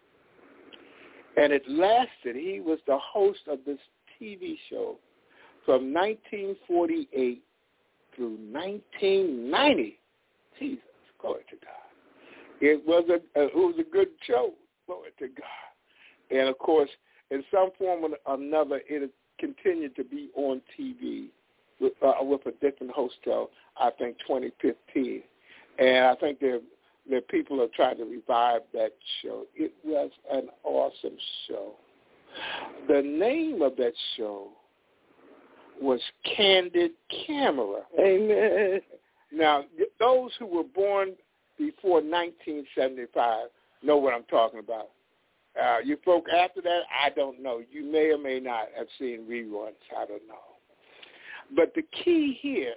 And it lasted. He was the host of this TV show from 1948 through 1990. Jesus, glory to God. It was a good show, glory to God. And, of course, in some form or another, it continued to be on TV with a different host till, I think, 2015. And I think the people are trying to revive that show. It was an awesome show. The name of that show was Candid Camera. Amen. Now, those who were born before 1975 know what I'm talking about. You folk after that, I don't know. You may or may not have seen reruns. I don't know. But the key here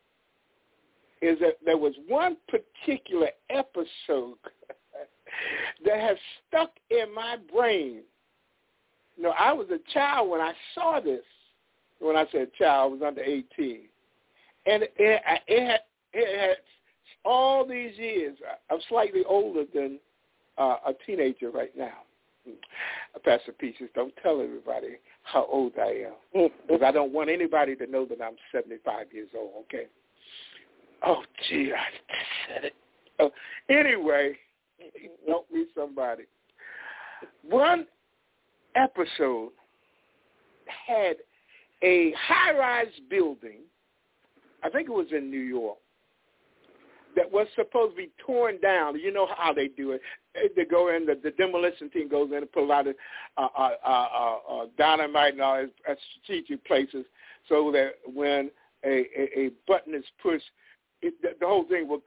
is that there was one particular episode that has stuck in my brain. I was a child when I saw this. When I said child, I was under 18. And it had all these years. I'm slightly older than a teenager right now. Pastor Peaches, don't tell everybody how old I am, because I don't want anybody to know that I'm 75 years old, okay? Oh, gee, I said it. Oh, anyway, help me somebody. One episode had a high-rise building, I think it was in New York, that was supposed to be torn down. You know how they do it. They go in, the demolition team goes in and put a lot of dynamite and all at strategic places so that when a button is pushed, the whole thing will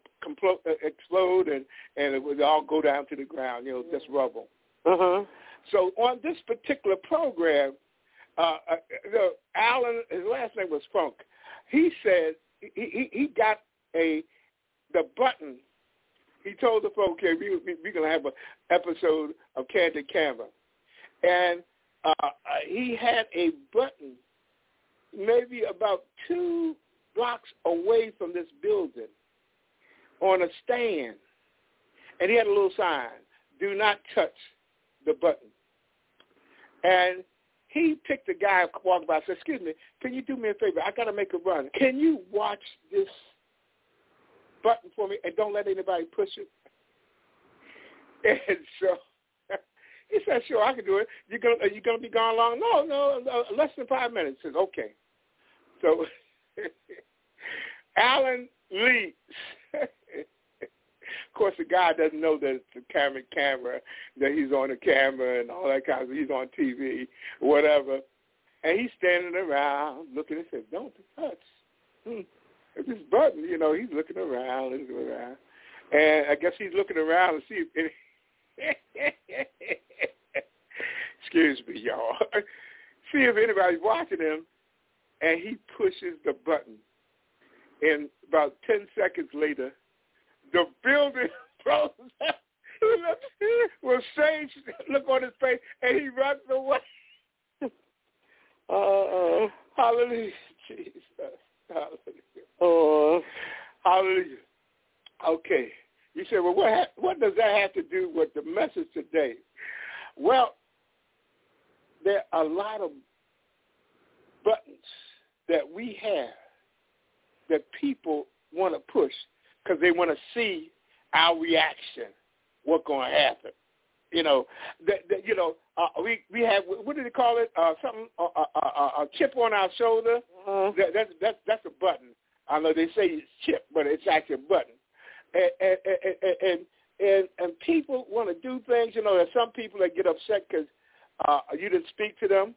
explode and it would all go down to the ground, just rubble. Uh-huh. So on this particular program, Alan, his last name was Funk, he said he got the button. He told the folks, okay, we're going to have an episode of Candid Camera. And he had a button maybe about 2 blocks away from this building on a stand. And he had a little sign, do not touch the button. And he picked a guy who walked by and said, excuse me, can you do me a favor? I got to make a run. Can you watch this button for me and don't let anybody push it? And so he said, sure, I can do it. Are you gonna be gone long? No, less than 5 minutes. He says, okay. So Alan leaves. Of course, the guy doesn't know that it's a camera, that he's on the camera and all that kind of stuff. He's on TV, whatever. And he's standing around looking and says, don't touch. It's this button, he's looking around. And I guess he's looking around to see if excuse me, y'all. See if anybody's watching him. And he pushes the button. And about 10 seconds later, the building froze up. With strange look on his face, and he runs away. Hallelujah, Jesus. Hallelujah. Hallelujah. Okay. You say, well, what does that have to do with the message today? Well, there are a lot of buttons that we have that people want to push because they want to see our reaction, what's going to happen. We have, what do they call it? Something, a chip on our shoulder. That's a button. I know they say it's chip, but it's actually a button. And people want to do things. There's some people that get upset because you didn't speak to them,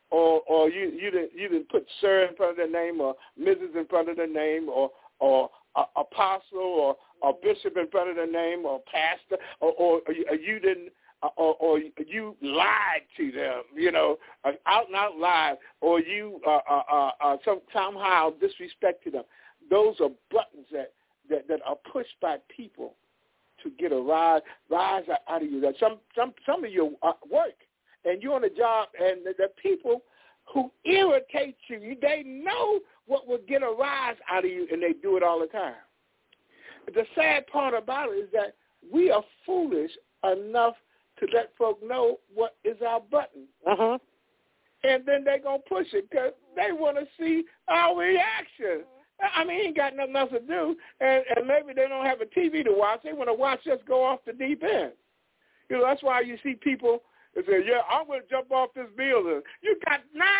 or you didn't put sir in front of their name, or Mrs. in front of their name, or apostle or bishop in front of the name, or pastor, or you didn't, or you lied to them, out and out lied, or you somehow disrespected them. Those are buttons that are pushed by people to get a rise out of you. That some of your work, and you're on a job, and the people who irritate you, they know what will get a rise out of you, and they do it all the time. The sad part about it is that we are foolish enough to let folk know what is our button. Uh-huh. And then they're going to push it because they want to see our reaction. I mean, he ain't got nothing else to do, and maybe they don't have a TV to watch. They want to watch us go off the deep end. That's why you see people that say, yeah, I'm going to jump off this building. You got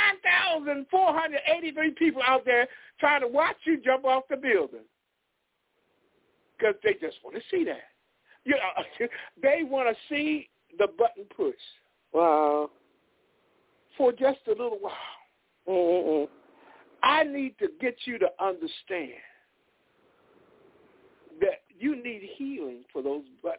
9,483 people out there trying to watch you jump off the building because they just want to see that. They want to see the button push. Wow. For just a little while. Mm-mm. I need to get you to understand that you need healing for those buttons.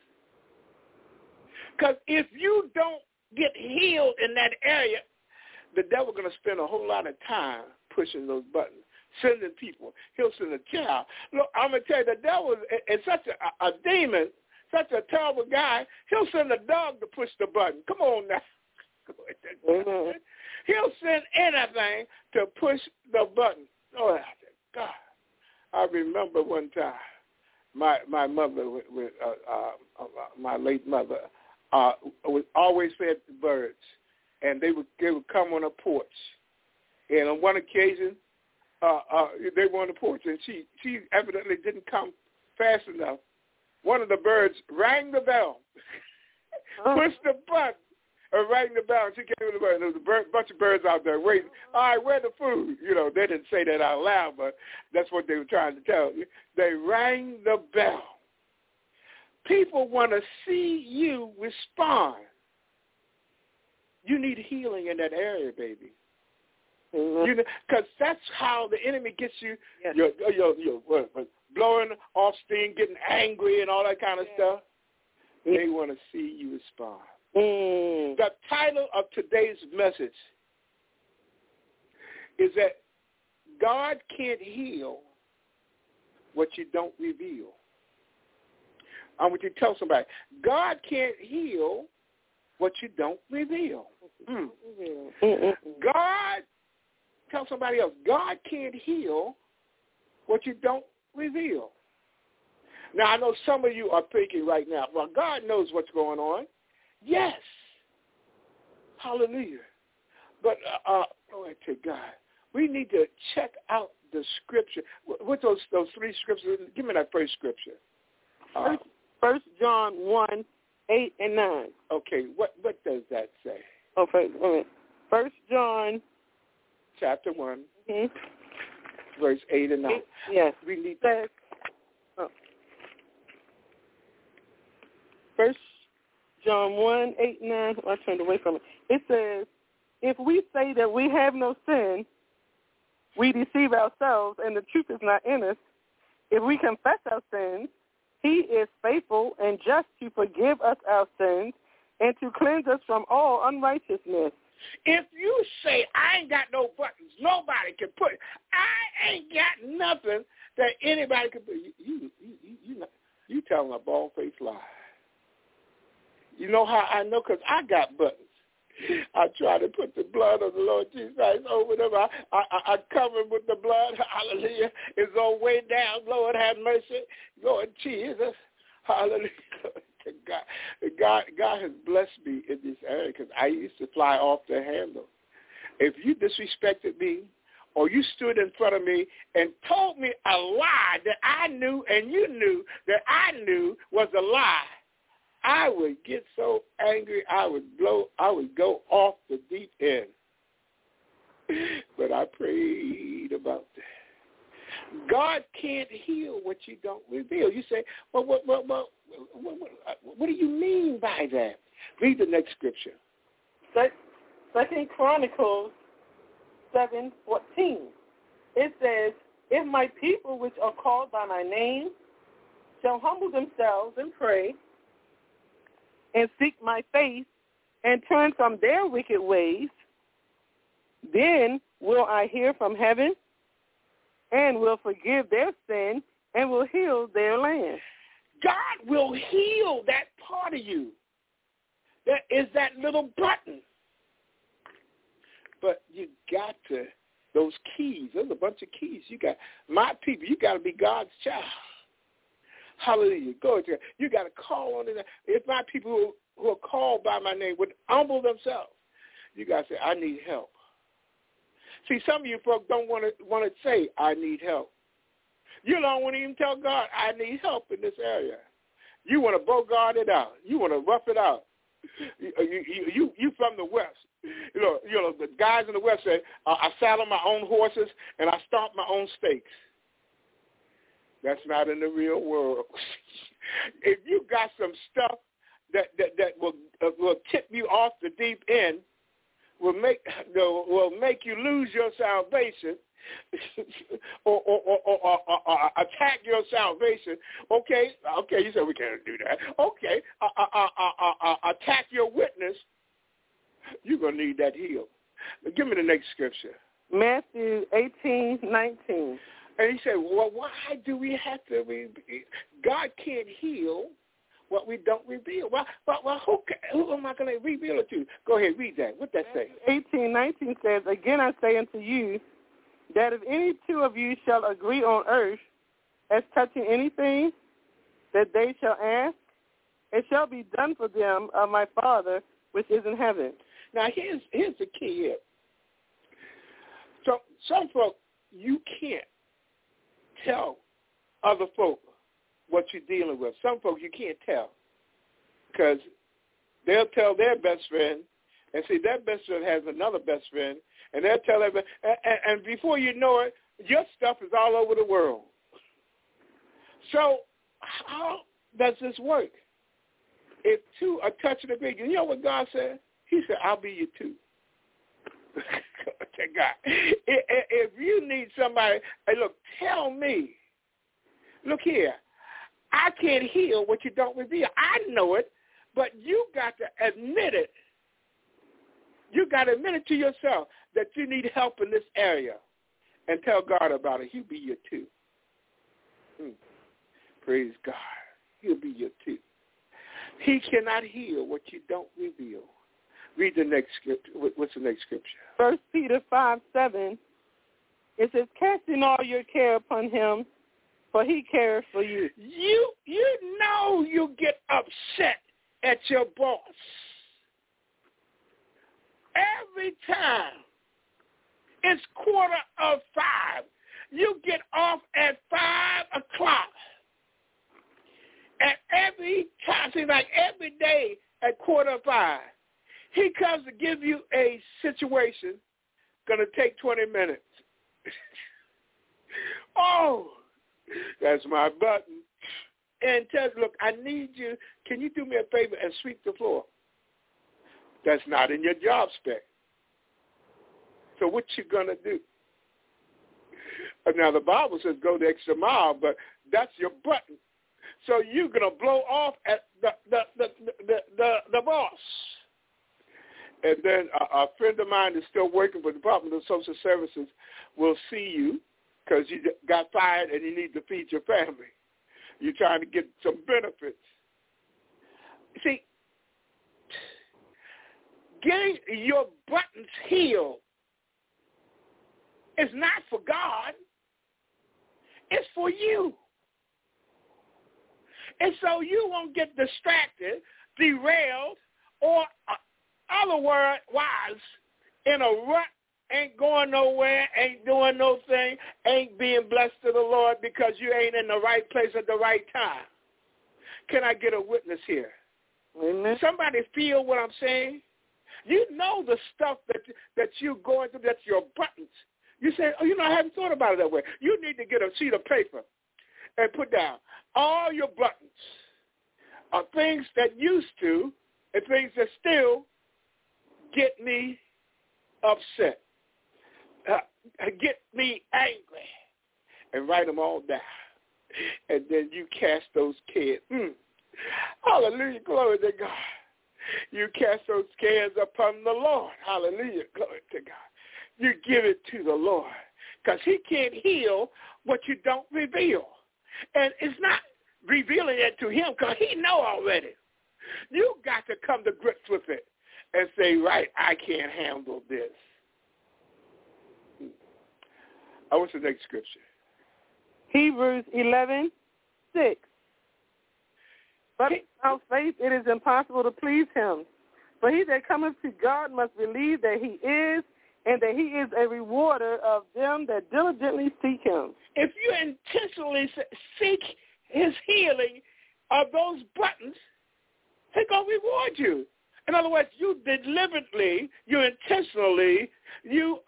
Because if you don't get healed in that area, the devil's going to spend a whole lot of time pushing those buttons, sending people. He'll send a child. Look, I'm going to tell you, the devil is such a demon, such a terrible guy, he'll send a dog to push the button. Come on now. Mm-hmm. He'll send anything to push the button. Oh, God. I remember one time my mother, with my late mother, was always fed the birds, and they would come on a porch. And on one occasion, they were on the porch, and she evidently didn't come fast enough. One of the birds rang the bell, pushed the button, rang the bell, and she came with the bird. There was a bunch of birds out there waiting. All right, where's the food? They didn't say that out loud, but that's what they were trying to tell you. They rang the bell. People want to see you respond. You need healing in that area, baby. Mm-hmm. Because that's how the enemy gets you. Yes. You're blowing off steam, getting angry, and all that kind of stuff. They want to see you respond. Mm. The title of today's message is that God can't heal what you don't reveal. I want you to tell somebody, God can't heal what you don't reveal. Mm. God, tell somebody else, God can't heal what you don't reveal. Now, I know some of you are thinking right now, well, God knows what's going on. Yes. Hallelujah. But, glory to God, we need to check out the scripture. What's those three scriptures? Give me that first scripture. 1 John 1, 8 and 9. Okay, what does that say? Okay, 1 John chapter 1, verse 8 and 9. Yes. We need says, 1 John 1, 8, 9. I turned away from it. It says, if we say that we have no sin, we deceive ourselves, and the truth is not in us. If we confess our sins, he is faithful and just to forgive us our sins and to cleanse us from all unrighteousness. If you say, I ain't got no buttons, nobody can put it, I ain't got nothing that anybody can put, you telling a bald-faced lie. You know how I know? Because I got buttons. I try to put the blood of the Lord Jesus Christ over them. I cover them with the blood. Hallelujah. It's all way down. Lord, have mercy. Lord Jesus. Hallelujah. God has blessed me in this area because I used to fly off the handle. If you disrespected me or you stood in front of me and told me a lie that I knew and you knew that I knew was a lie, I would get so angry I would go off the deep end. But I prayed about that. God can't heal what you don't reveal. You say, well, what do you mean by that? Read the next scripture. 2 Chronicles 7:14. It says, If my people, which are called by my name, shall humble themselves and pray and seek my face and turn from their wicked ways, then will I hear from heaven and will forgive their sin and will heal their land. God will heal that part of you. That is that little button. But you got to, those keys, there's a bunch of keys. You got, my people, you got to be God's child. Hallelujah. Go to you got to call on it. If my people who are called by my name would humble themselves, you got to say, I need help. See, some of you folks don't want to say, I need help. You don't want to even tell God, I need help in this area. You want to bogart it out. You want to rough it out. You from the West. You know, the guys in the West say, I saddle my own horses and I stomp my own stakes. That's not in the real world. If you got some stuff that will tip you off the deep end, will make you lose your salvation, or attack your salvation. Okay, you said we can't do that. Okay, attack your witness. You're gonna need that heal. Give me the next scripture. Matthew 18:19. And he said, well, why do we have to? God can't heal what we don't reveal. Well, who am I going to reveal it to? Go ahead, read that. What that say? 18:19 says, again I say unto you, that if any two of you shall agree on earth as touching anything that they shall ask, it shall be done for them of my Father which is in heaven. Now, here's the key here. So some folks, you can't tell other folk what you're dealing with. Some folks you can't tell because they'll tell their best friend, and see, their best friend has another best friend, and they'll tell everybody, and before you know it, your stuff is all over the world. So how does this work? If two are touching the big, you know what God said? He said, I'll be your two. Thank God. If you need somebody, hey, look, tell me. Look here. I can't heal what you don't reveal. I know it, but you got to admit it. You got to admit it to yourself that you need help in this area and tell God about it. He'll be your two. Praise God. He'll be your two. He cannot heal what you don't reveal. Read the next scripture. What's the next scripture? 1 Peter 5:7. It says, casting all your care upon him, for he cares for you. You know you get upset at your boss. Every time it's 4:45, you get off at 5 o'clock. And every time, seems like every day at 4:45, he comes to give you a situation going to take 20 minutes. Oh, that's my button. And tells, look, I need you. Can you do me a favor and sweep the floor? That's not in your job spec. So what you going to do? Now, the Bible says go the extra mile, but that's your button. So you're going to blow off at the boss. And then a friend of mine is still working for the Department of Social Services will see you because you got fired and you need to feed your family. You're trying to get some benefits. See, getting your buttons healed is not for God. It's for you. And so you won't get distracted, derailed, or otherwise in a rut, ain't going nowhere, ain't doing no thing, ain't being blessed to the Lord because you ain't in the right place at the right time. Can I get a witness here? Amen. Somebody feel what I'm saying? You know the stuff that you're going through, that's your buttons. You say, oh, I haven't thought about it that way. You need to get a sheet of paper and put down all your buttons are things that used to and things that still get me upset, get me angry, and write them all down. And then you cast those cares. Hallelujah, glory to God. You cast those cares upon the Lord. Hallelujah, glory to God. You give it to the Lord because he can't heal what you don't reveal. And it's not revealing it to him because he know already. You got to come to grips with it and say, right, I can't handle this. What's the next scripture? Hebrews 11:6. But without faith it is impossible to please him. For he that cometh to God must believe that he is, and that he is a rewarder of them that diligently seek him. If you intentionally seek his healing of those buttons, he's going to reward you. In other words, you deliberately, you intentionally, you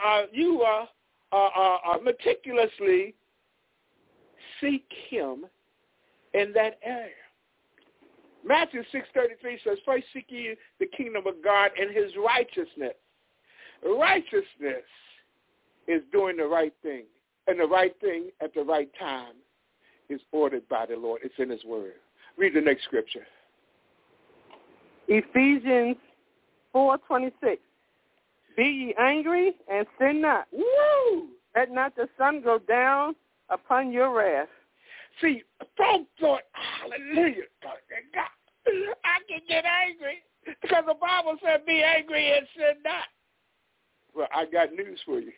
meticulously seek him in that area. Matthew 6:33 says, first seek ye the kingdom of God and his righteousness. Righteousness is doing the right thing. And the right thing at the right time is ordered by the Lord. It's in his word. Read the next scripture. Ephesians 4:26. Be ye angry and sin not. Woo! Let not the sun go down upon your wrath. See, folks thought, hallelujah, God, I can get angry because the Bible said be angry and sin not. Well, I got news for you.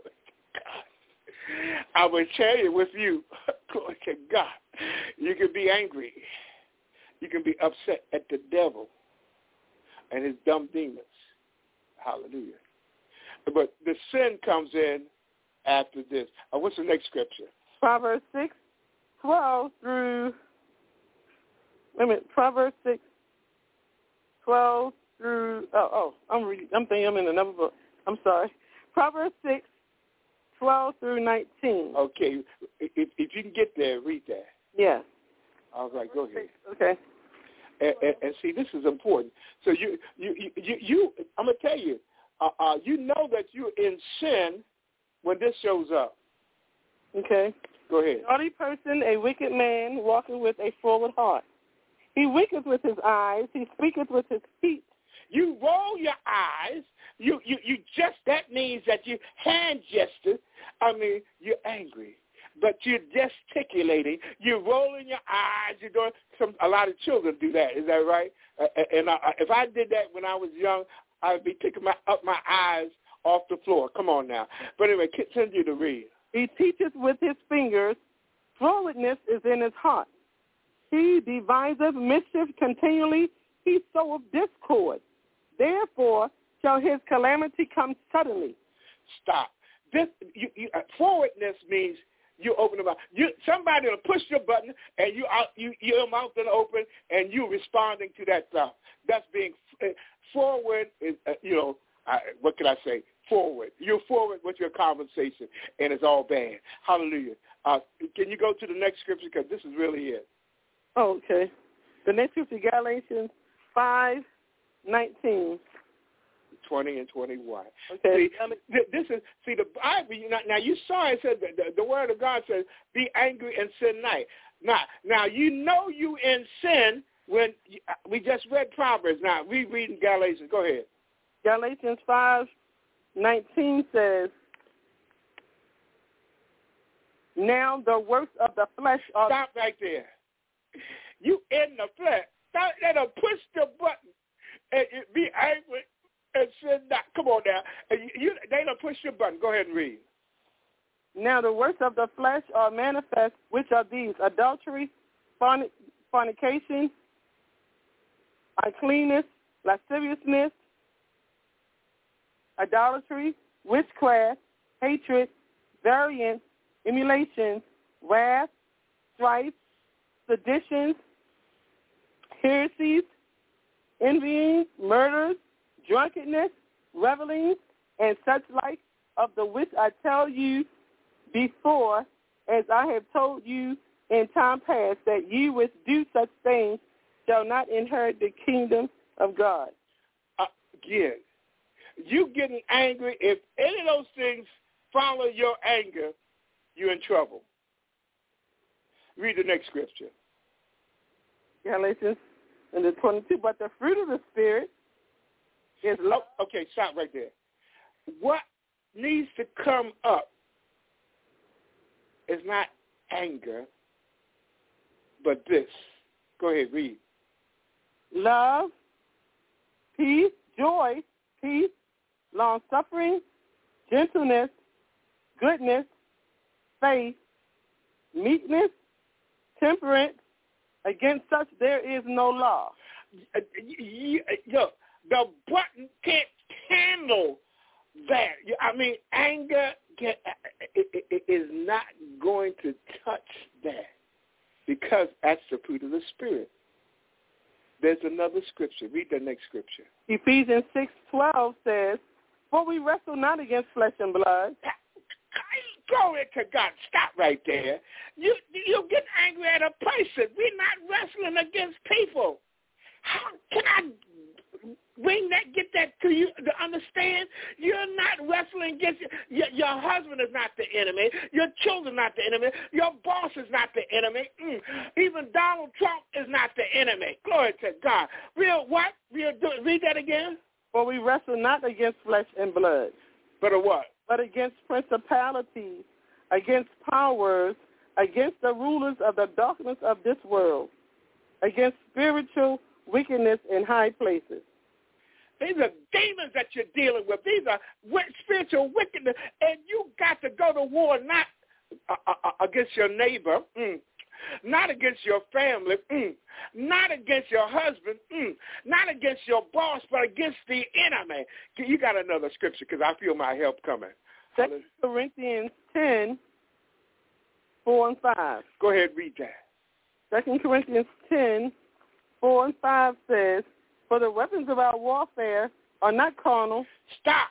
I will share it with you. Glory to God. You can be angry. You can be upset at the devil and his dumb demons. Hallelujah. But the sin comes in after this. What's the next scripture? Proverbs 6:12 through, Proverbs 6:12 through, I'm thinking I'm in another book. I'm sorry. Proverbs 6:12 through 19. Okay. If you can get there, read that. Yes. All right, go ahead. Okay. And see, this is important. So you I'm going to tell you, you know that you're in sin when this shows up. Okay. Go ahead. Naughty person, a wicked man, walking with a forward heart. He winketh with his eyes. He speaketh with his feet. You roll your eyes. You just, that means that you hand gesture. I mean, you're angry, but you're gesticulating. You're rolling your eyes. You're doing a lot of children do that. Is that right? And if I did that when I was young, I'd be picking up my eyes off the floor. Come on now. But anyway, continue to read. He teacheth with his fingers. Frowardness is in his heart. He deviseth mischief continually. He soweth discord. Therefore shall his calamity come suddenly. Stop. This forwardness means you open the mouth. Somebody will push your button, and your mouth is open, and you responding to that stuff. That's being forward. Is what can I say? Forward. You're forward with your conversation, and it's all bad. Hallelujah. Can you go to the next scripture, because this is really it. Oh, okay. The next scripture, Galatians 5:19. 20 and 21. Okay. See, the Bible, now you saw it said the word of God says, be angry and sin not. Now you know you in sin when we just read Proverbs. Now we reading Galatians. Go ahead. Galatians 5:19 says, now the works of the flesh are... Stop right there. You in the flesh. Let them push the button and be angry and sin not. Come on now. They don't push your button. Go ahead and read. Now the works of the flesh are manifest, which are these: adultery, fornication, uncleanness, lasciviousness, idolatry, witchcraft, hatred, variance, emulations, wrath, strife, seditions, heresies, envyings, murders, drunkenness, revelings, and such like, of the which I tell you before, as I have told you in time past, that ye which do such things shall not inherit the kingdom of God. Again, you getting angry, if any of those things follow your anger, you're in trouble. Read the next scripture. Galatians in the 22. But the fruit of the Spirit is love. Okay, stop right there. What needs to come up is not anger, but this. Go ahead, read. Love, peace, joy, peace, long-suffering, gentleness, goodness, faith, meekness, temperance. Against such there is no law. Look, the button can't handle that. I mean, anger is not going to touch that because that's the fruit of the Spirit. There's another scripture. Read the next scripture. Ephesians 6:12 says, "For we wrestle not against flesh and blood." Glory to God. Stop right there. You get angry at a person. We're not wrestling against people. How can I get that to you to understand? You're not wrestling against your husband is not the enemy. Your children are not the enemy. Your boss is not the enemy. Even Donald Trump is not the enemy. Glory to God. Read that again. For we wrestle not against flesh and blood. But a what? But against principalities, against powers, against the rulers of the darkness of this world, against spiritual wickedness in high places. These are demons that you're dealing with. These are spiritual wickedness, and you got to go to war not against your neighbor, not against your family, not against your husband, not against your boss, but against the enemy. You got another scripture because I feel my help coming. 2 Corinthians 10, 4 and 5. Go ahead, read that. 2 Corinthians 10, 4 and 5 says, "For the weapons of our warfare are not carnal." Stop.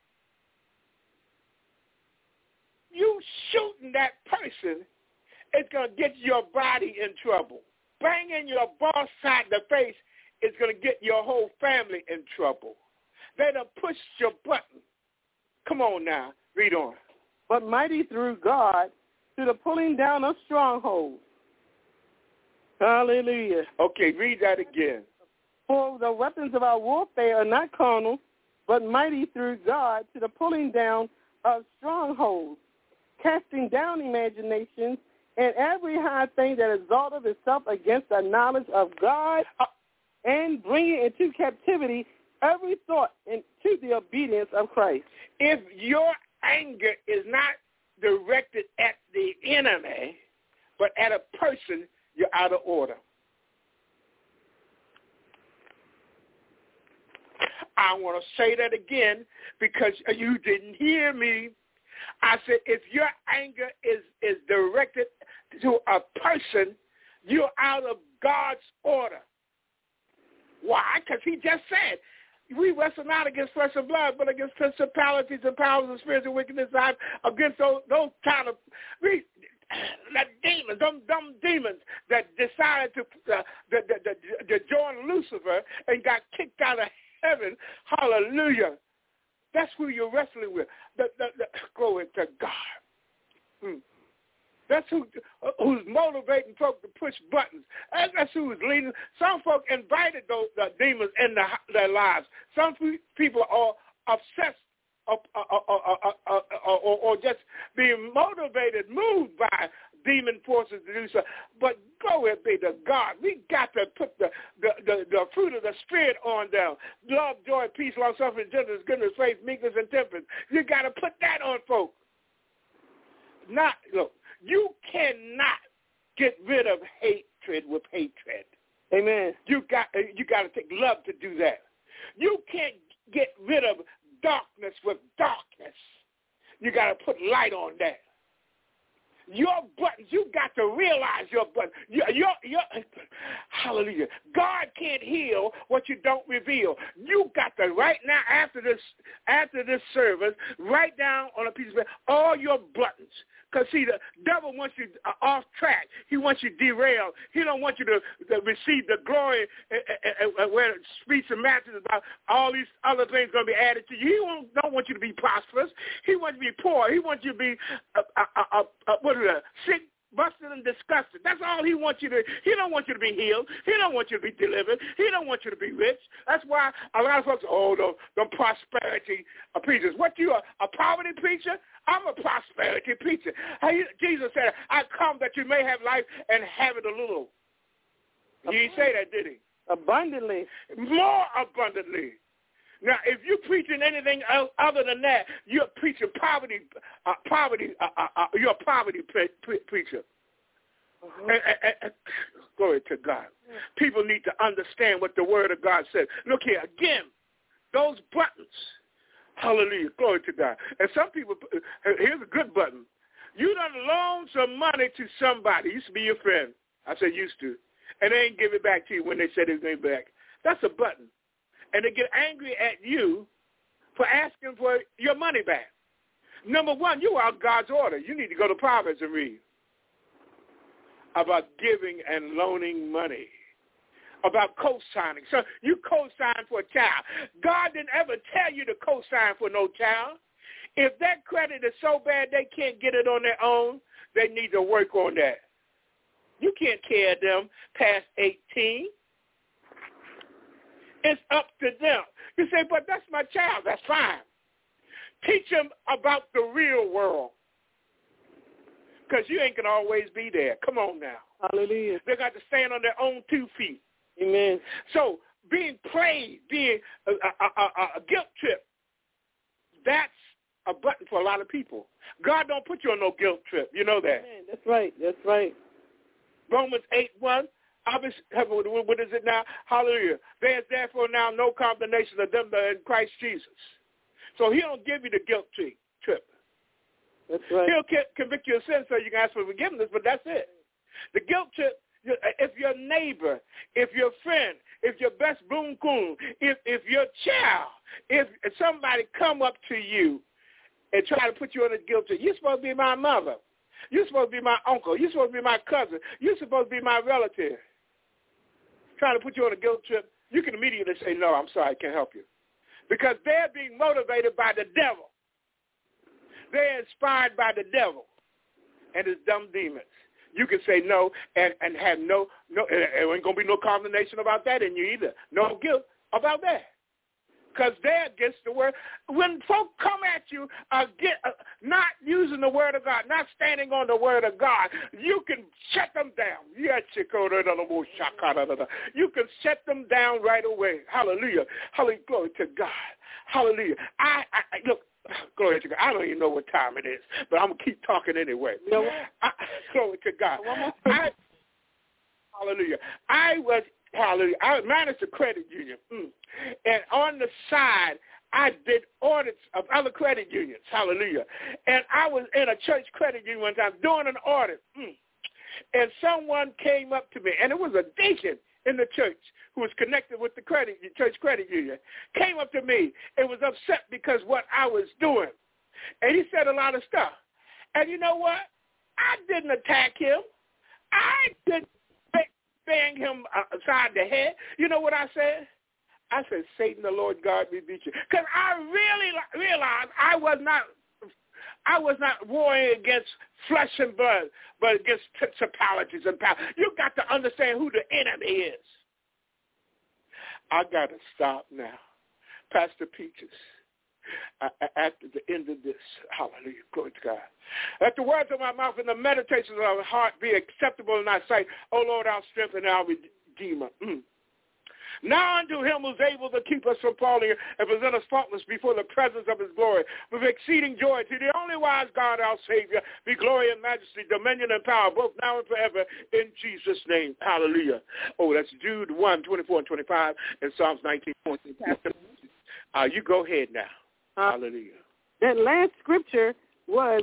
You shooting that person is going to get your body in trouble. Banging your boss side the face is going to get your whole family in trouble. They done pushed your button. Come on now. Read on. "But mighty through God to the pulling down of strongholds." Hallelujah. Okay, read that again. "For the weapons of our warfare are not carnal, but mighty through God to the pulling down of strongholds, casting down imaginations and every high thing that exalteth itself against the knowledge of God, and bringing into captivity every thought into the obedience of Christ." If your anger is not directed at the enemy, but at a person, you're out of order. I want to say that again because you didn't hear me. I said if your anger is directed to a person, you're out of God's order. Why? Because he just said, we wrestle not against flesh and blood, but against principalities and powers and spiritual wickedness, against those kind of demons, dumb demons that decided to join Lucifer and got kicked out of heaven. Hallelujah. That's who you're wrestling with. Glory to God. That's who's motivating folks to push buttons. That's who's leading. Some folk invited those demons in their lives. Some people are obsessed or just being motivated, moved by demon forces to do so. But glory be to God. We got to put the fruit of the Spirit on them. Love, joy, peace, long-suffering, gentleness, goodness, faith, meekness, and temperance. You got to put that on folks. Look, you cannot get rid of hatred with hatred. Amen. You got to take love to do that. You can't get rid of darkness with darkness. You got to put light on that. Your buttons, you got to realize your buttons. Hallelujah. God can't heal what you don't reveal. You got to right now after this service, write down on a piece of paper all your buttons. Because, see, the devil wants you off track. He wants you derailed. He don't want you to receive the glory where speaks and matches about all these other things going to be added to you. He don't want you to be prosperous. He wants you to be poor. He wants you to be sick, busted, and disgusted. That's all he wants you to. He don't want you to be healed. He don't want you to be delivered. He don't want you to be rich. That's why a lot of folks, them prosperity preachers. What, you a poverty preacher? I'm a prosperity preacher. Jesus said, I come that you may have life and have it a little. He didn't say that, did he? Abundantly. More abundantly. Now, if you're preaching anything else other than that, you're preaching poverty. You're a poverty preacher. And glory to God. People need to understand what the Word of God says. Look here, again, those buttons. Hallelujah. Glory to God. And some people, here's a good button. You done loaned some money to somebody. Used to be your friend. I said used to. And they ain't give it back to you when they said it was going back. That's a button. And they get angry at you for asking for your money back. Number one, you are God's order. You need to go to Proverbs and read about giving and loaning money, about co-signing. So you co-sign for a child. God didn't ever tell you to co-sign for no child. If that credit is so bad they can't get it on their own, they need to work on that. You can't carry them past 18. It's up to them. You say, but that's my child. That's fine. Teach them about the real world. Because you ain't going to always be there. Come on now. Hallelujah. They got to stand on their own 2 feet. Amen. So being prayed, being a guilt trip, that's a button for a lot of people. God don't put you on no guilt trip. You know that. Amen. That's right. That's right. Romans 8:1. What is it now? Hallelujah. There is therefore now no condemnation of them that are in Christ Jesus. So he don't give you the guilt trip. That's right. He'll convict you of sin so you can ask for forgiveness, but that's it. The guilt trip, if your neighbor, if your friend, if your best boon coon, if your child, if somebody come up to you and try to put you on a guilt trip, you're supposed to be my mother. You're supposed to be my uncle. You're supposed to be my cousin. You're supposed to be my relative. Trying to put you on a guilt trip, you can immediately say, no, I'm sorry, I can't help you. Because they're being motivated by the devil. They're inspired by the devil and his dumb demons. You can say no and have no, there ain't going to be no condemnation about that in you either. No guilt about that. Because they're against the word. When folk come at you, not using the word of God, not standing on the word of God, you can shut them down. You can shut them down right away. Hallelujah. Hallelujah. Glory to God. Hallelujah. Look, glory to God. I don't even know what time it is, but I'm going to keep talking anyway. Glory to God. Hallelujah. Hallelujah. I managed a credit union. And on the side, I did audits of other credit unions. Hallelujah. And I was in a church credit union one time doing an audit. And someone came up to me, and it was a deacon in the church who was connected with the church credit union, came up to me and was upset because what I was doing. And he said a lot of stuff. And you know what? I didn't attack him. I didn't bang him upside the head. You know what I said? I said, Satan, the Lord God, rebuke you. Because I really realized I was not warring against flesh and blood, but against principalities and power. You got to understand who the enemy is. I got to stop now. Pastor Peaches, after the end of this, hallelujah, glory to God. Let the words of my mouth and the meditations of our heart be acceptable in thy sight, O Lord, our strength and our redeemer. Now unto him who's able to keep us from falling and present us faultless before the presence of his glory with exceeding joy. To the only wise God, our Savior, be glory and majesty, dominion and power, both now and forever, in Jesus' name. Hallelujah. Oh, that's Jude 1, 24 and 25, and Psalms 19. You go ahead now. Hallelujah. That last scripture was,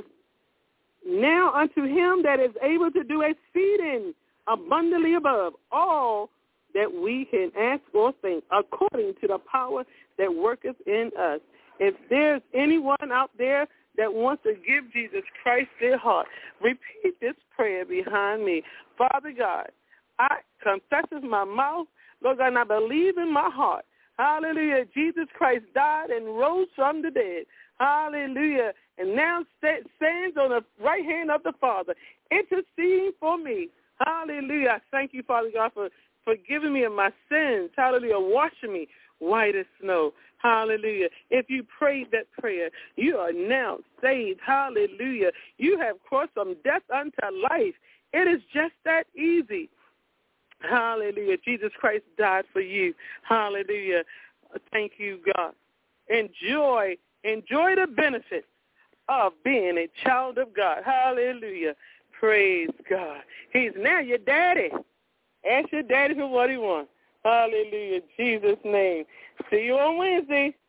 now unto him that is able to do exceeding abundantly above all that we can ask or think, according to the power that worketh in us. If there's anyone out there that wants to give Jesus Christ their heart, repeat this prayer behind me. Father God, I confess with my mouth, Lord God, and I believe in my heart. Hallelujah. Jesus Christ died and rose from the dead. Hallelujah. And now stands on the right hand of the Father, interceding for me. Hallelujah. I thank you, Father God, for forgiving me of my sins. Hallelujah. Washing me white as snow. Hallelujah. If you prayed that prayer, you are now saved. Hallelujah. You have crossed from death unto life. It is just that easy. Hallelujah. Jesus Christ died for you. Hallelujah. Thank you, God. Enjoy the benefits of being a child of God. Hallelujah. Praise God. He's now your daddy. Ask your daddy for what he wants. Hallelujah. Jesus' name. See you on Wednesday.